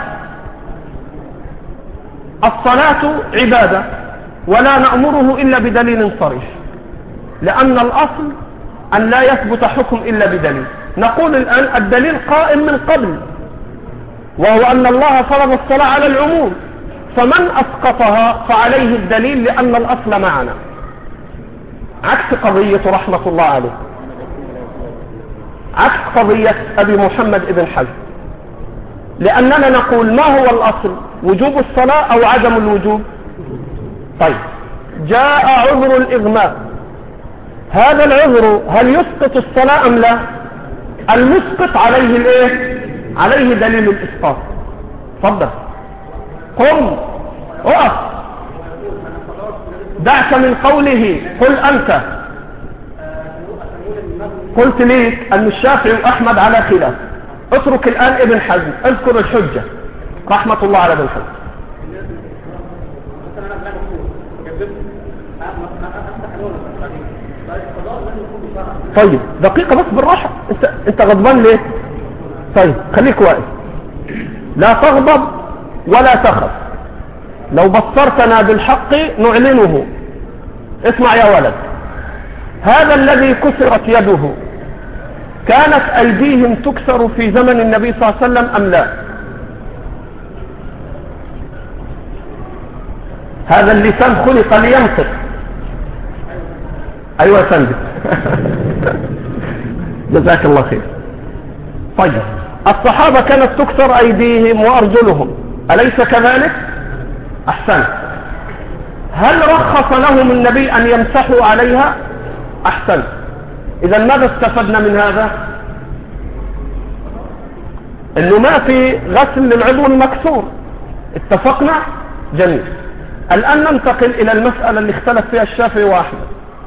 [SPEAKER 1] الصلاة عبادة ولا نأمره إلا بدليل صريح، لأن الأصل أن لا يثبت حكم إلا بدليل. نقول الآن الدليل قائم من قبل، وهو أن الله فرض الصلاة على العموم، فمن أسقطها فعليه الدليل لأن الأصل معنا، عكس قضية رحمة الله عليه، عكس قضية أبي محمد ابن حزم، لأننا نقول ما هو الأصل؟ وجوب الصلاة أو عدم الوجوب؟ طيب جاء عذر الإغماء، هذا العذر هل يسقط الصلاة أم لا؟ المسقط عليه الايه؟ عليه دليل الإسقاط. تفضل قم اقف، دعك من قوله قل أنت. قلت ليك أن الشافعي وأحمد على خلاف، اترك الآن ابن حزم، اذكر الحجة رحمة الله على ابن حزم. طيب دقيقة بس بالراحة، انت, انت غضبان ليه؟ طيب خليك واقف، لا تغضب ولا تخف، لو بصرتنا بالحق نعلنه. اسمع يا ولد، هذا الذي كسرت يده كانت أيديهم تكسر في زمن النبي صلى الله عليه وسلم أم لا؟ هذا اللسان خلق لينطق. أيوة يا فندم. جزاك الله خير. طيب الصحابة كانت تكسر أيديهم وأرجلهم، أليس كذلك؟ أحسن. هل رخص لهم النبي أن يمسحوا عليها؟ أحسن. إذا ماذا استفدنا من هذا؟ إنه ما في غسل للعضو المكسور. اتفقنا؟ جميل. الآن ننتقل إلى المسألة اللي اختلف فيها الشافعي وأحمد.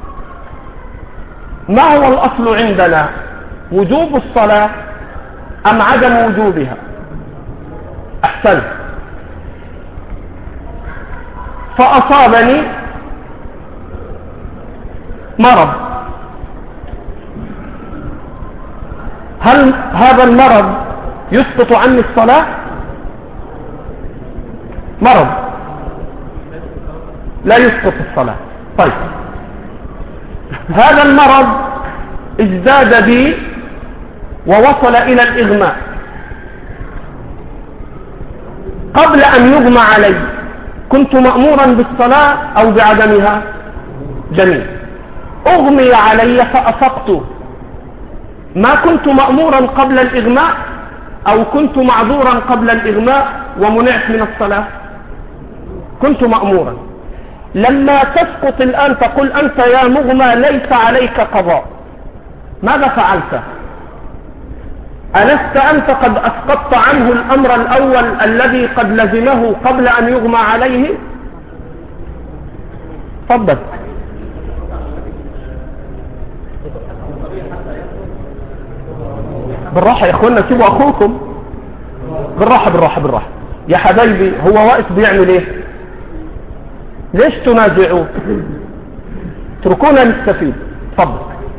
[SPEAKER 1] ما هو الأصل عندنا؟ وجوب الصلاة أم عدم وجوبها؟ أحسن. فأصابني مرض، هل هذا المرض يسقط عني الصلاة؟ مرض لا يسقط الصلاة. طيب هذا المرض ازداد بي ووصل إلى الإغماء، قبل أن يغمى علي كنت مأمورا بالصلاة أو بعدمها؟ جميل. أغمي علي فأفقت، ما كنت مأمورا قبل الإغماء أو كنت معذورا قبل الإغماء ومنعت من الصلاة؟ كنت مأمورا. لما تسقط الآن تقول أنت يا مغمى ليس عليك قضاء، ماذا فعلت؟ ألست أنت قد أسقطت عنه الأمر الأول الذي قد لزمه قبل أن يغمى عليه؟ تفضل. بالراحة يا اخوانا، سيبوا اخوكم. بالراحة بالراحة بالراحة يا حبايبي. هو واقف بيعمل ايه؟ ليش تنازعوه؟ اتركونا نستفيد. اتفضل.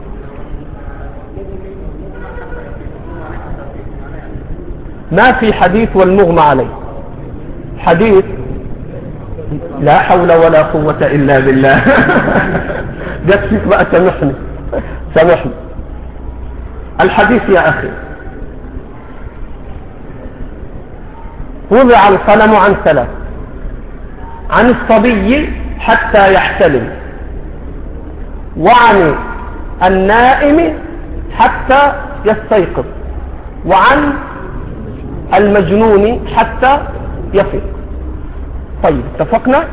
[SPEAKER 1] ما في حديث والمغمى عليه. حديث لا حول ولا قوة إلا بالله. جت فيك بقى، سامحني سامحني. الحديث يا أخي، وضع القلم عن ثلاث: عن الصبي حتى يحتلم، وعن النائم حتى يستيقظ، وعن المجنون حتى يفيق. طيب اتفقنا؟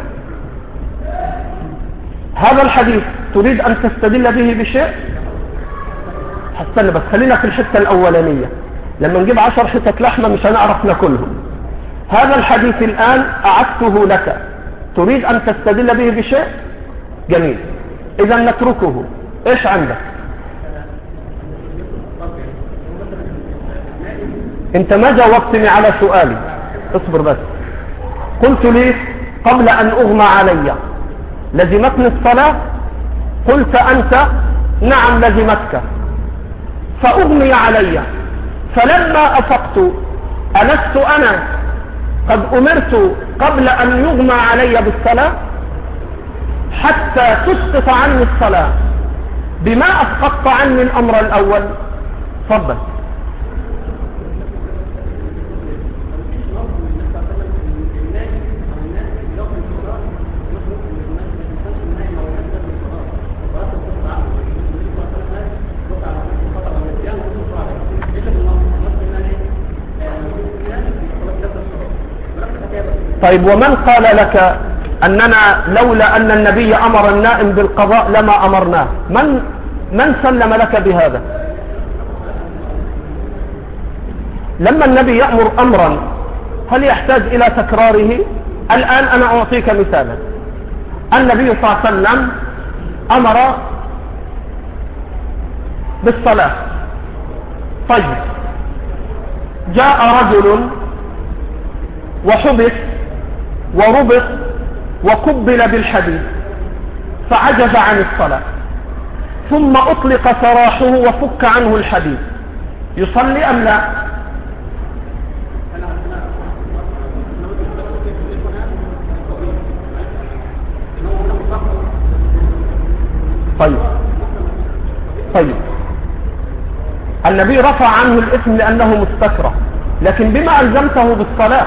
[SPEAKER 1] هذا الحديث تريد أن تستدل به بشيء؟ استنى بس، خلينا في الحتة الأولانية. لما نجيب عشر حتت لحمة مش هنعرف ناكلهم. هذا الحديث الآن أعدته لك، تريد أن تستدل به بشيء؟ جميل، إذا نتركه. إيش عندك؟ أنت ما جاوبتني على سؤالي. اصبر بس. قلت لي قبل أن أغمى علي لزمتني الصلاة؟ قلت أنت نعم لزمتك، فأغمي علي، فلما أفقت ألست أنا قد أمرت قبل أن يغمى علي بالصلاة حتى تسقط عني الصلاة بما أسقطت عني الأمر الأول؟ تفضل. طيب، ومن قال لك أننا لولا أن النبي أمر النائم بالقضاء لما أمرناه؟ من من سلم لك بهذا؟ لما النبي يأمر أمرا هل يحتاج إلى تكراره؟ الآن أنا أعطيك مثالا. النبي صلى الله عليه وسلم أمر بالصلاة. طيب، جاء رجل وحبس وربط وكبل بالحديد فعجز عن الصلاة، ثم أطلق سراحه وفك عنه الحديد، يصلي أم لا؟ طيب طيب النبي رفع عنه الإثم لأنه مستكره، لكن بما ألزمته بالصلاة؟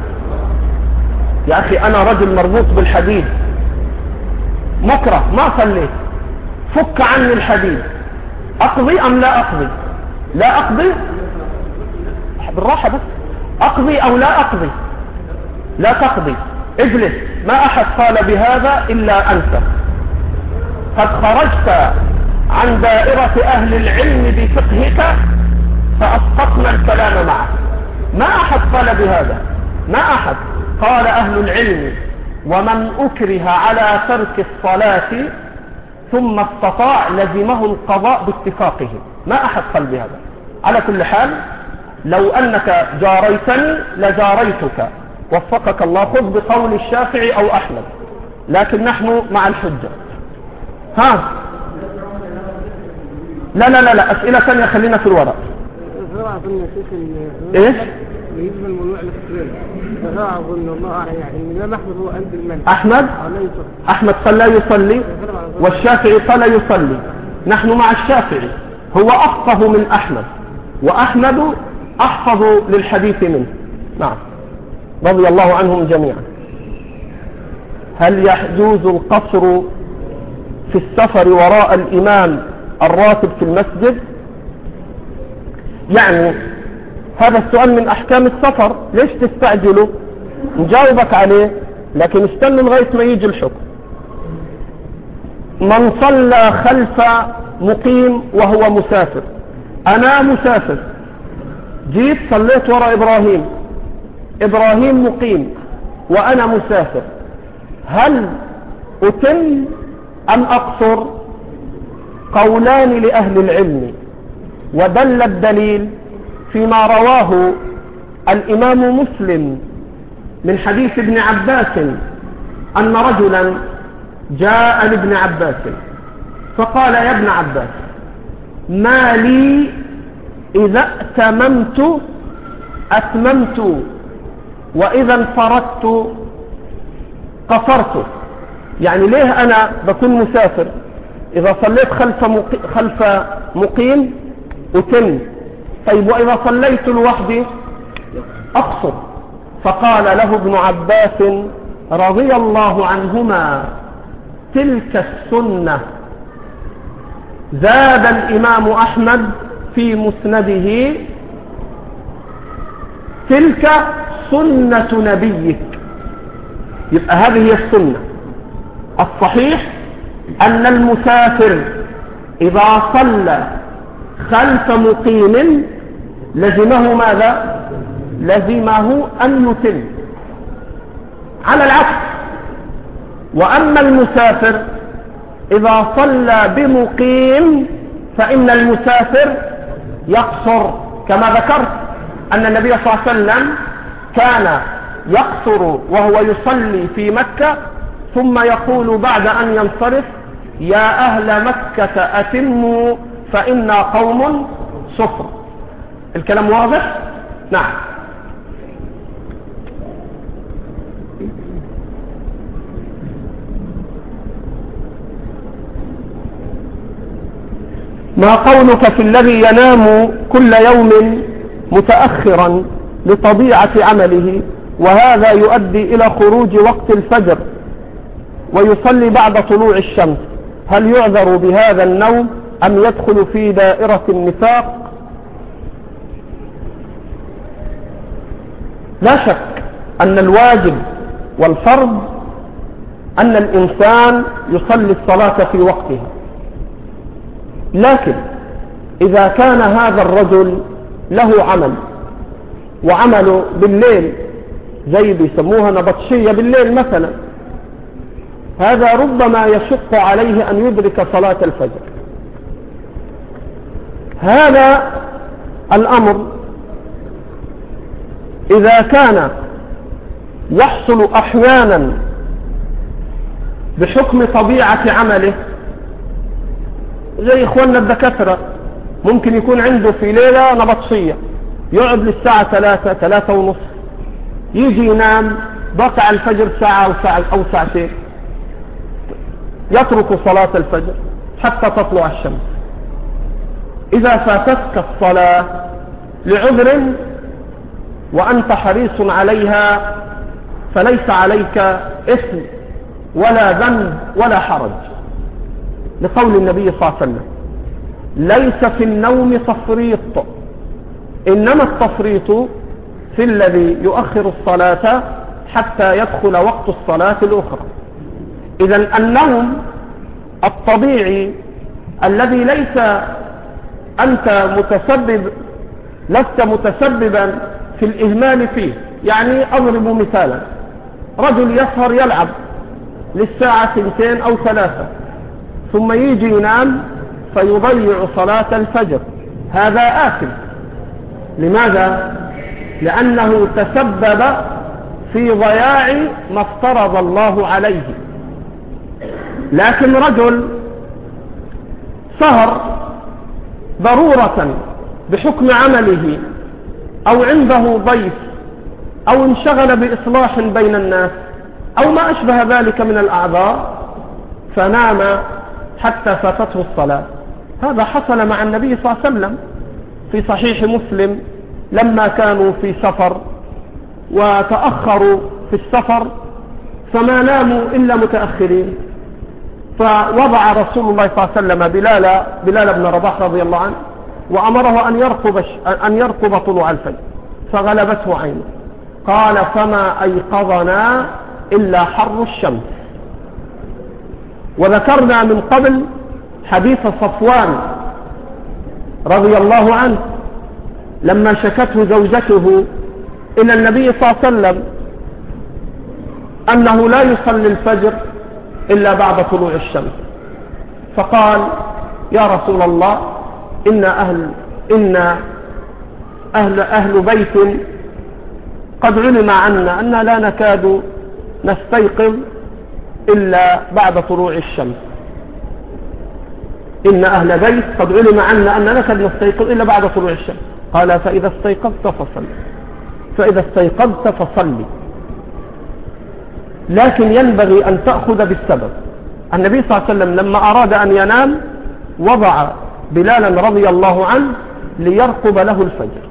[SPEAKER 1] يا أخي أنا رجل مربوط بالحديد مكره ما صليت، فك عني الحديد، أقضي أم لا أقضي؟ لا أقضي. بالراحة بس. أقضي أو لا أقضي؟ لا تقضي. اجلس، ما أحد قال بهذا إلا أنت. قد خرجت عن دائرة أهل العلم بفقهك فأسقطنا الكلام معك. ما أحد قال بهذا، ما أحد. قال أهل العلم: ومن أكره على ترك الصلاة ثم استطاع لزمه القضاء باتفاقه. ما أحد قال بهذا. على كل حال، لو أنك جاريتني لجاريتك، وفقك الله. خذ بقول الشافعي أو أحمد، لكن نحن مع الحجة. ها لا لا لا لا أسئلة ثانية، خلينا في الورق. إيش؟
[SPEAKER 3] يجب الممنوع الاختياري. فلا أظن الله أعلم يعني الإمام أحمد هو قلب المنع.
[SPEAKER 1] أحمد أحمد قال لا يصلي، والشافعي قال يصلي. نحن مع الشافعي، هو أفقه من أحمد، وأحمد أحفظ للحديث منه. نعم، رضي الله عنهم جميعا. هل يجوز القصر في السفر وراء الإمام الراتب في المسجد؟ يعني هذا السؤال من أحكام السفر، ليش تستعجلوا؟ نجاوبك عليه، لكن استنوا لغاية ما يجي الحكم. من صلى خلف مقيم وهو مسافر، أنا مسافر جيت صليت وراء إبراهيم، إبراهيم مقيم وأنا مسافر، هل أتم أم أقصر؟ قولان لأهل العلم، ودل الدليل فيما رواه الإمام مسلم من حديث ابن عباس أن رجلا جاء لابن عباس فقال: يا ابن عباس، ما لي إذا ائتممت أتممت وإذا انفردت قصرت. يعني ليه أنا بكون مسافر إذا صليت خلف مقيم, خلف مقيم أتم، طيب وإذا صليت لوحدي أقصر؟ فقال له ابن عباس رضي الله عنهما: تلك السنة. زاد الإمام أحمد في مسنده: تلك سنة نبيك. يبقى هذه هي السنة. الصحيح أن المسافر إذا صلى خلف مقيم لزمه ماذا؟ لزمه أن يتم، على العكس. وأما المسافر إذا صلى بمقيم فإن المسافر يقصر، كما ذكرت أن النبي صلى الله عليه وسلم كان يقصر وهو يصلي في مكة، ثم يقول بعد أن ينصرف: يا أهل مكة أتموا فإنا قوم صفر. الكلام واضح؟ نعم. ما قولك في الذي ينام كل يوم متأخرا لطبيعة عمله وهذا يؤدي إلى خروج وقت الفجر ويصلي بعد طلوع الشمس، هل يعذر بهذا النوم أم يدخل في دائرة النفاق؟ لا شك أن الواجب والفرض أن الإنسان يصلي الصلاة في وقتها، لكن إذا كان هذا الرجل له عمل وعمله بالليل، زي بيسموها نبطشية بالليل مثلا، هذا ربما يشق عليه أن يدرك صلاة الفجر. هذا الأمر إذا كان يحصل أحيانا بحكم طبيعة عمله، زي إخواننا الدكاترة ممكن يكون عنده في ليلة نبطشية يقعد للساعة ثلاثة ثلاثة ونص، يجي ينام بقى الفجر ساعة أو, ساعة أو ساعتين، يترك صلاة الفجر حتى تطلع الشمس. إذا فاتتك الصلاة لعذر وأنت حريص عليها فليس عليك إثم ولا ذنب ولا حرج، لقول النبي صلى الله عليه وسلم: ليس في النوم تفريط، إنما التفريط في الذي يؤخر الصلاة حتى يدخل وقت الصلاة الأخرى. إذن النوم الطبيعي الذي ليس أنت متسبب لست متسببا في الإهمال فيه، يعني أضرب مثالا: رجل يسهر يلعب للساعة سنتين أو ثلاثة ثم يجي ينام فيضيع صلاة الفجر، هذا آثم. لماذا؟ لأنه تسبب في ضياع ما افترض الله عليه. لكن رجل سهر ضرورة بحكم عمله أو عنده ضيف أو انشغل بإصلاح بين الناس أو ما أشبه ذلك من الأعذار فنام حتى فاتته الصلاة، هذا حصل مع النبي صلى الله عليه وسلم في صحيح مسلم لما كانوا في سفر وتأخروا في السفر فما ناموا إلا متأخرين، فوضع رسول الله صلى الله عليه وسلم بلال, بلال بن رباح رضي الله عنه وأمره أن يرقب, أن يرقب طلوع الفجر، فغلبته عينه، قال: فما أيقظنا إلا حر الشمس. وذكرنا من قبل حديث صفوان رضي الله عنه لما شكته زوجته إلى النبي صلى الله عليه وسلم أنه لا يصلي الفجر إلا بعد طلوع الشمس، فقال: يا رسول الله، إن أهل إن أهل, أهل بيت قد علم عنا أننا لا نكاد نستيقظ إلا بعد طلوع الشمس. إن أهل بيت قد علم عنا أننا لا نكاد نستيقظ إلا بعد طلوع الشمس. قال فإذا استيقظت فصل فإذا استيقظت فصلي. لكن ينبغي أن تأخذ بالسبب. النبي صلى الله عليه وسلم لما أراد أن ينام وضع بلالا رضي الله عنه ليرقب له الفجر.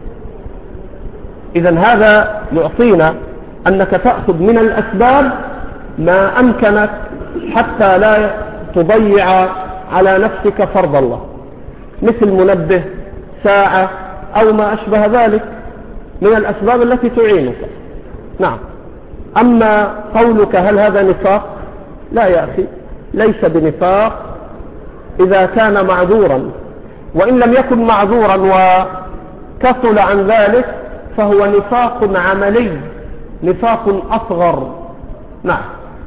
[SPEAKER 1] إذن هذا يعطينا أنك تأخذ من الأسباب ما أمكنك حتى لا تضيع على نفسك فرض الله، مثل منبه، ساعة، أو ما أشبه ذلك من الأسباب التي تعينك. نعم. أما قولك هل هذا نفاق؟ لا يا أخي، ليس بنفاق إذا كان معذورا، وإن لم يكن معذورا وكسل عن ذلك فهو نفاق عملي، نفاق أصغر. نعم.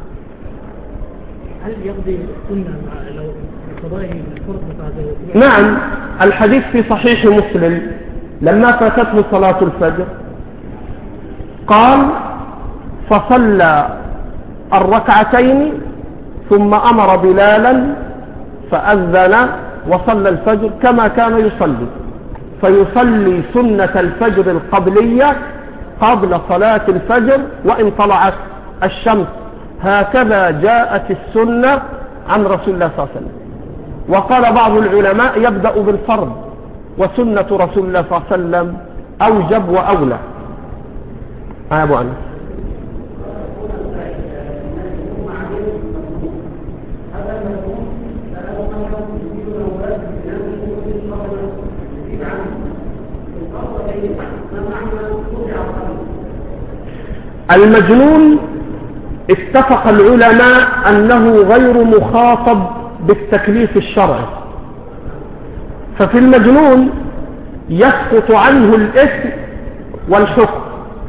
[SPEAKER 2] هل يقضي السنة لو قضائه الفرض بعد؟
[SPEAKER 1] نعم. الحديث في صحيح مسلم لما فاتته صلاة الفجر قال فصلى الركعتين ثم أمر بلالا فأذن وصلى الفجر كما كان يصلي، فيصلي سنة الفجر القبلية قبل صلاة الفجر وإن طلعت الشمس. هكذا جاءت السنة عن رسول الله صلى الله عليه وسلم. وقال بعض العلماء يبدأ بالفرض، وسنة رسول الله صلى الله عليه وسلم أوجب وأولى. يا أبو أنس. المجنون اتفق العلماء أنه غير مخاطب بالتكليف الشرعي، ففي المجنون يسقط عنه الإثم والحكم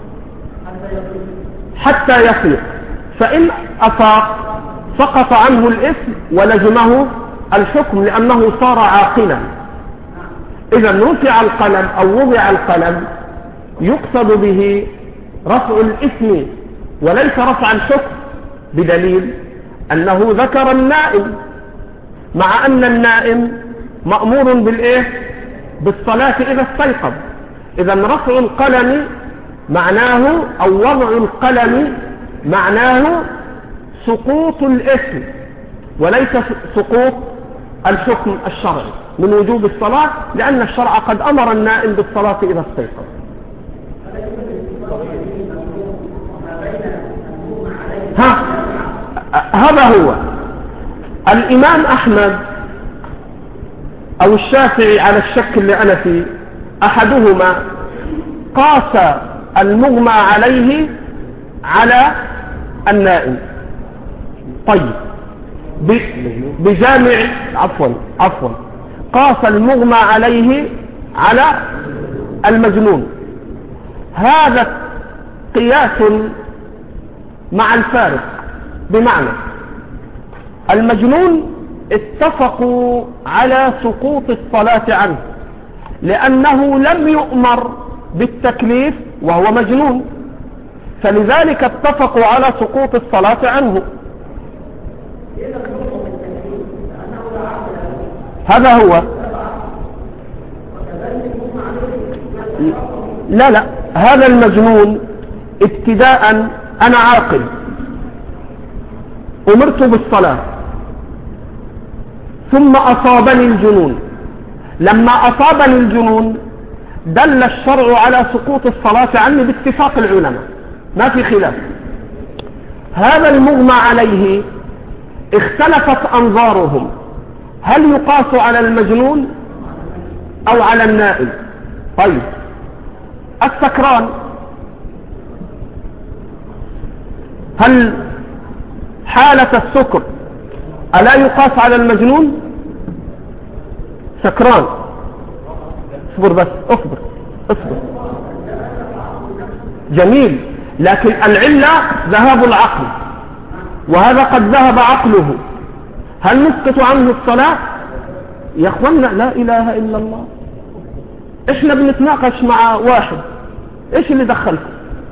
[SPEAKER 1] حتى يفيق، فإن أفاق سقط عنه الإثم ولزمه الحكم لأنه صار عاقلا. إذا رفع القلم أو وضع القلم يقصد به رفع الإثم وليس رفع الحكم، بدليل أنه ذكر النائم، مع أن النائم مأمور بالإيه؟ بالصلاة إذا استيقظ. إذا رفع القلم معناه أو وضع القلم معناه سقوط الإثم وليس سقوط الحكم الشرعي من وجوب الصلاة، لأن الشرع قد أمر النائم بالصلاة إذا استيقظ. ها هذا هو. الإمام أحمد أو الشافعي على الشك اللي أنا فيه، أحدهما قاس المغمى عليه على النائم. طيب بجامع عفوا عفوا قاس المغمى عليه على المجنون. هذا قياس مع الفارق، بمعنى المجنون اتفقوا على سقوط الصلاة عنه لأنه لم يؤمر بالتكليف وهو مجنون، فلذلك اتفقوا على سقوط الصلاة عنه. هذا هو. لا لا هذا المجنون ابتداء أنا عاقل أمرت بالصلاة ثم أصابني الجنون، لما أصابني الجنون دل الشرع على سقوط الصلاة عني باتفاق العلماء، ما في خلاف. هذا المغمى عليه اختلفت أنظارهم، هل يقاس على المجنون أو على النائم؟ طيب السكران هل حالة السكر ألا يقاس على المجنون؟ سكران اصبر بس اصبر اصبر جميل، لكن العلة ذهاب العقل، وهذا قد ذهب عقله، هل نسقط عنه الصلاة؟ يا اخوانا لا إله إلا الله. احنا بنتناقش مع واحد، ايش اللي دخلكم؟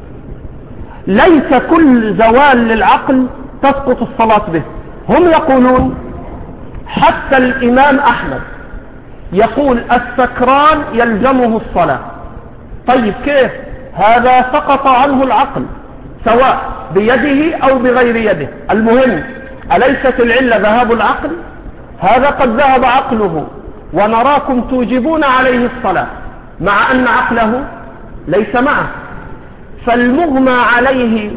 [SPEAKER 1] ليس كل زوال للعقل تسقط الصلاة به. هم يقولون حتى الإمام أحمد يقول السكران يلزمه الصلاة. طيب كيف؟ هذا سقط عنه العقل سواء بيده أو بغير يده، المهم أليست العلة ذهاب العقل؟ هذا قد ذهب عقله ونراكم توجبون عليه الصلاة مع أن عقله ليس معه. فالمغمى عليه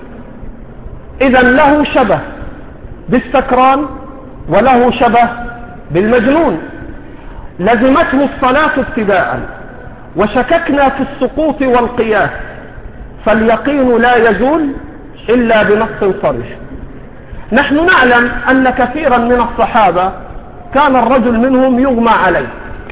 [SPEAKER 1] إذن له شبه بالسكران وله شبه بالمجنون، لزمته الصلاة ابتداء، وشككنا في السقوط والقياس، فاليقين لا يزول إلا بنص صريح. نحن نعلم أن كثيرا من الصحابة كان الرجل منهم يغمى عليه،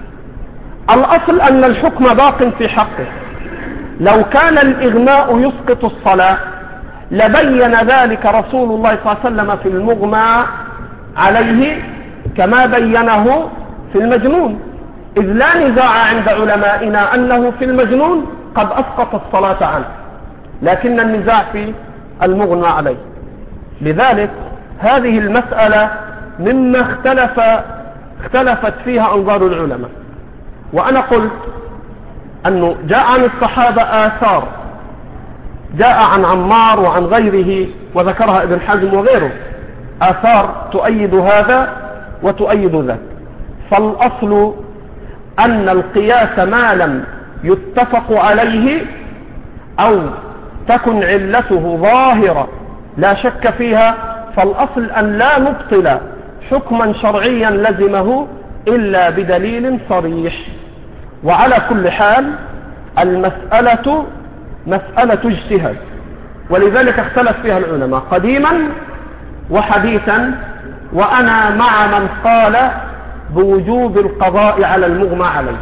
[SPEAKER 1] الأصل أن الحكم باق في حقه. لو كان الإغماء يسقط الصلاة لبين ذلك رسول الله صلى الله عليه وسلم في المغمى عليه كما بينه في المجنون، إذ لا نزاع عند علمائنا أنه في المجنون قد أسقط الصلاة عنه، لكن النزاع في المغمى عليه. لذلك هذه المسألة مما اختلف اختلفت فيها أنظار العلماء. وأنا قلت أنه جاء عن الصحابة آثار، جاء عن عمار وعن غيره وذكرها ابن حزم وغيره، آثار تؤيد هذا وتؤيد ذاك. فالأصل أن القياس ما لم يتفق عليه أو تكن علته ظاهرة لا شك فيها، فالأصل أن لا نبطل حكما شرعيا لزمه إلا بدليل صريح. وعلى كل حال المسألة مسألة اجتهاد، ولذلك اختلف فيها العلماء قديما وحديثا، وأنا مع من قال بوجوب القضاء على المغمى عليه.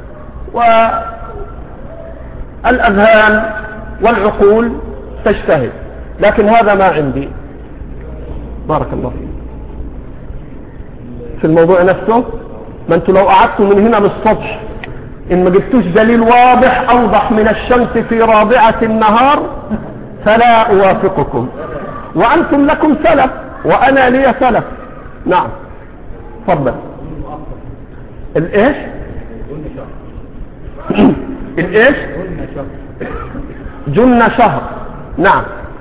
[SPEAKER 1] والأذهان والعقول تجتهد، لكن هذا ما عندي. بارك الله فيك. في الموضوع نفسه، ما انتوا لو قعدتوا من هنا للصبح إن ما جبتوش دليل واضح أوضح من الشمس في رابعة النهار فلا أوافقكم، وأنتم لكم سلف وأنا لي سلف. نعم تفضل. الإيش؟ الإيش؟ جن شهر. نعم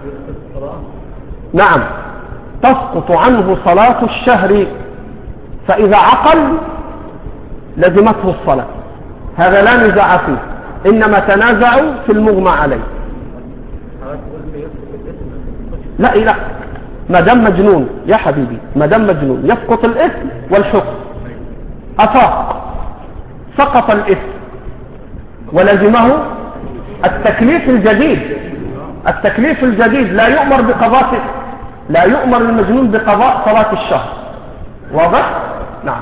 [SPEAKER 1] نعم تسقط عنه صلاة الشهر، فإذا عقل لزمته الصلاة، هذا لا نزاع فيه، إنما تنازعوا في المغمى عليه. لا لا، ما دام مجنون يا حبيبي، ما دام مجنون يسقط الإثم والحكم. أفاق سقط الإثم ولزمه التكليف الجديد. التكليف الجديد لا يؤمر بقضاء، لا يؤمر المجنون بقضاء صلاة الشهر. واضح؟ نعم.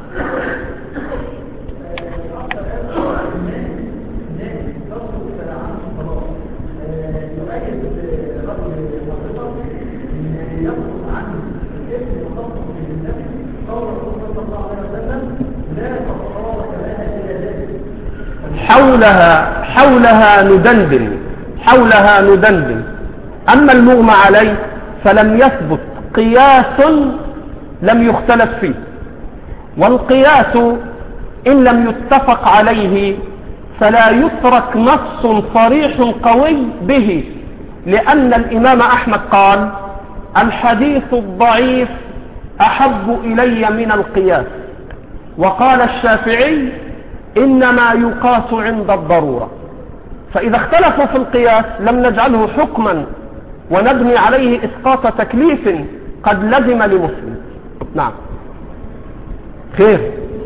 [SPEAKER 1] حولها حولها ندندن حولها ندندن أما المغمى عليه فلم يثبت قياس لم يختلف فيه، والقياس إن لم يتفق عليه فلا يترك نص صريح قوي به، لأن الإمام أحمد قال الحديث الضعيف أحب إلي من القياس، وقال الشافعي إنما يقاس عند الضرورة. فإذا اختلفوا في القياس لم نجعله حكما ونبني عليه إسقاط تكليف قد لزم لمسلم. نعم خير.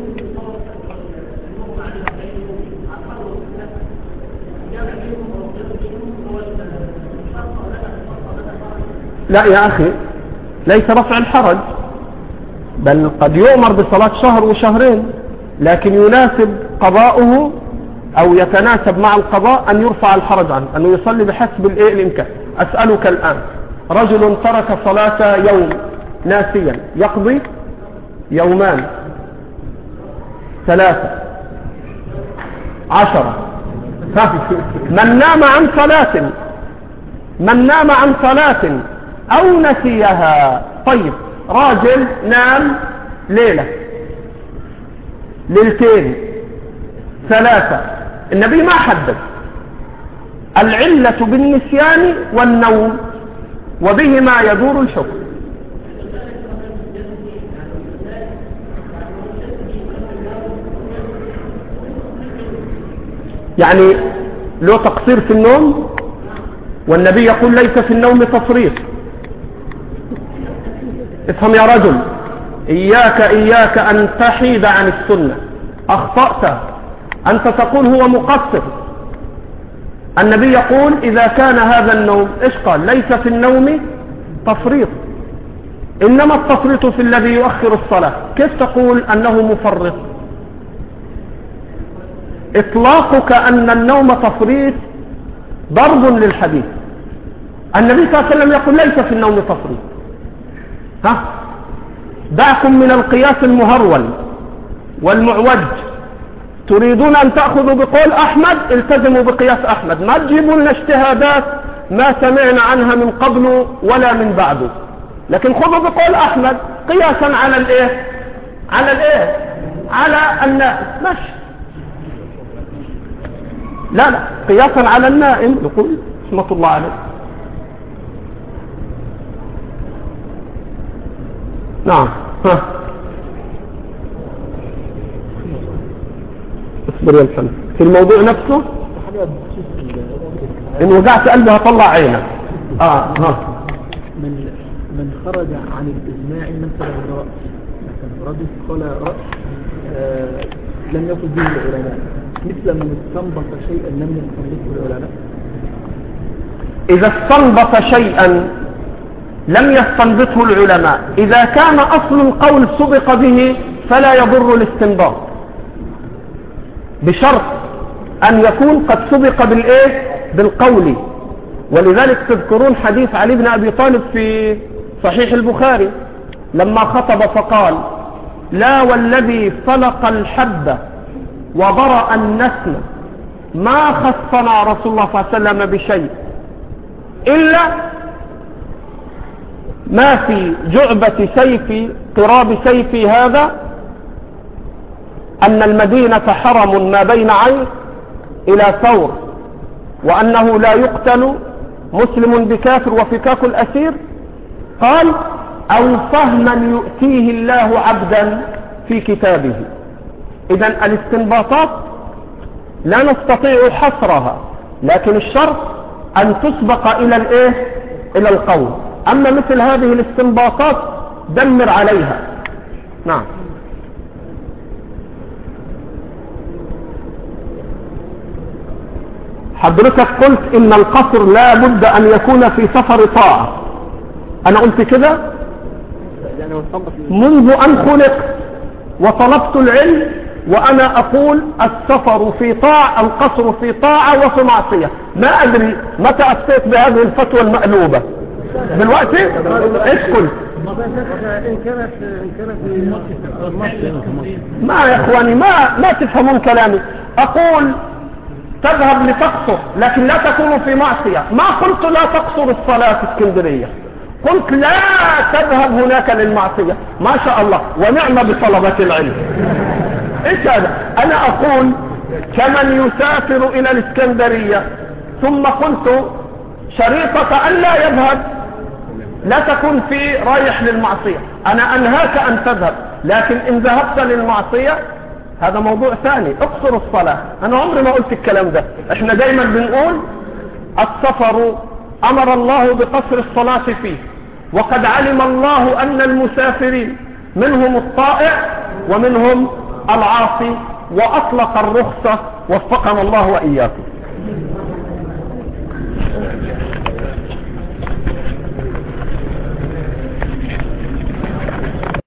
[SPEAKER 1] لا يا أخي، ليس رفع الحرج، بل قد يؤمر بصلاة شهر وشهرين، لكن يناسب قضاؤه أو يتناسب مع القضاء أن يرفع الحرج عنه، أنه يصلي بحسب الإيه الإمكان. أسألك الآن، رجل ترك صلاة يوم ناسيا يقضي يومان ثلاثة عشرة. ها. من نام عن صلاة من نام عن صلاة أو نسيها. طيب راجل نام ليلة، ليلتين، ثلاثة، النبي ما حدد. العلة بالنسيان والنوم وبهما يدور الحكم. يعني له تقصير في النوم، والنبي يقول ليس في النوم تفريط. افهم يا رجل، إياك إياك أن تحيد عن السنة. أخطأت أنت تقول هو مقصر. النبي يقول إذا كان هذا النوم، إيش قال؟ ليس في النوم تفريط، إنما التفريط في الذي يؤخر الصلاة. كيف تقول أنه مفرط؟ إطلاقك أن النوم تفريط ضرب للحديث. النبي صلى الله عليه وسلم يقول ليس في النوم تفريط. ها؟ دعكم من القياس المهرول والمعوج. تريدون أن تأخذوا بقول أحمد، التزموا بقياس أحمد، ما تجيبوا لنا اجتهادات ما سمعنا عنها من قبل ولا من بعده، لكن خذوا بقول أحمد قياسا على الايه على الايه على النائم. ماشي، لا لا قياسا على النائم. يقول رحمة الله عليه. نعم. ها اصبر يا الفن في الموضوع نفسه. ان وجعت قلبي هطلع عينك. اه ها
[SPEAKER 2] من من خرج عن الاجماع مثلا الراس، مثلا رجل قال راس آه لم يقل به العلماء، مثل من استنبط شيئا لم يستنبطه العلماء.
[SPEAKER 1] اذا استنبط شيئا لم يستنبطه العلماء، اذا كان اصل القول سبق به فلا يضر الاستنباط، بشرط ان يكون قد سبق بالايه بالقول. ولذلك تذكرون حديث علي بن ابي طالب في صحيح البخاري لما خطب فقال: لا والذي فلق الحب وبرأ النسم ما خصنا رسول الله صلى الله عليه وسلم بشيء إلا ما في جعبة سيفي قراب سيفي هذا أن المدينة حرم ما بين عين إلى ثور، وأنه لا يقتل مسلم بكافر وفكاك الأسير. قال: أو فهما يؤتيه الله عبدا في كتابه. إذن الاستنباطات لا نستطيع حصرها، لكن الشرط أن تسبق إلى الإيه؟ إلى القول. أما مثل هذه الاستنباطات دمر عليها. نعم. حضرتك قلت إن القصر لا بد أن يكون في سفر طاعة. أنا قلت كده منذ أن خلقت وطلبت العلم، وأنا أقول السفر في طاعة، القصر في طاعة وفي معصية. ما أدري متى أفتيت بهذه الفتوى المقلوبة دلوقتي. إيش قلت؟ ما يا إخواني ما ما تفهمون كلامي. أقول تذهب لتقصر لكن لا تكون في معصية. ما قلت لا تقصر الصلاة في اسكندرية، قلت لا تذهب هناك للمعصية. ما شاء الله ونعم بطلبة العلم. ايش هذا؟ انا اقول كمن يسافر الى الاسكندرية ثم قلت شريطة ان لا يذهب لا تكون في رايح للمعصية. انا انهاك ان تذهب، لكن ان ذهبت للمعصية هذا موضوع ثاني. اقصر الصلاة. انا عمري ما قلت الكلام ده. احنا دايما بنقول السفر امر الله بقصر الصلاة فيه، وقد علم الله ان المسافرين منهم الطائع ومنهم العاصي، واطلق الرخصة. وفقنا الله واياكم.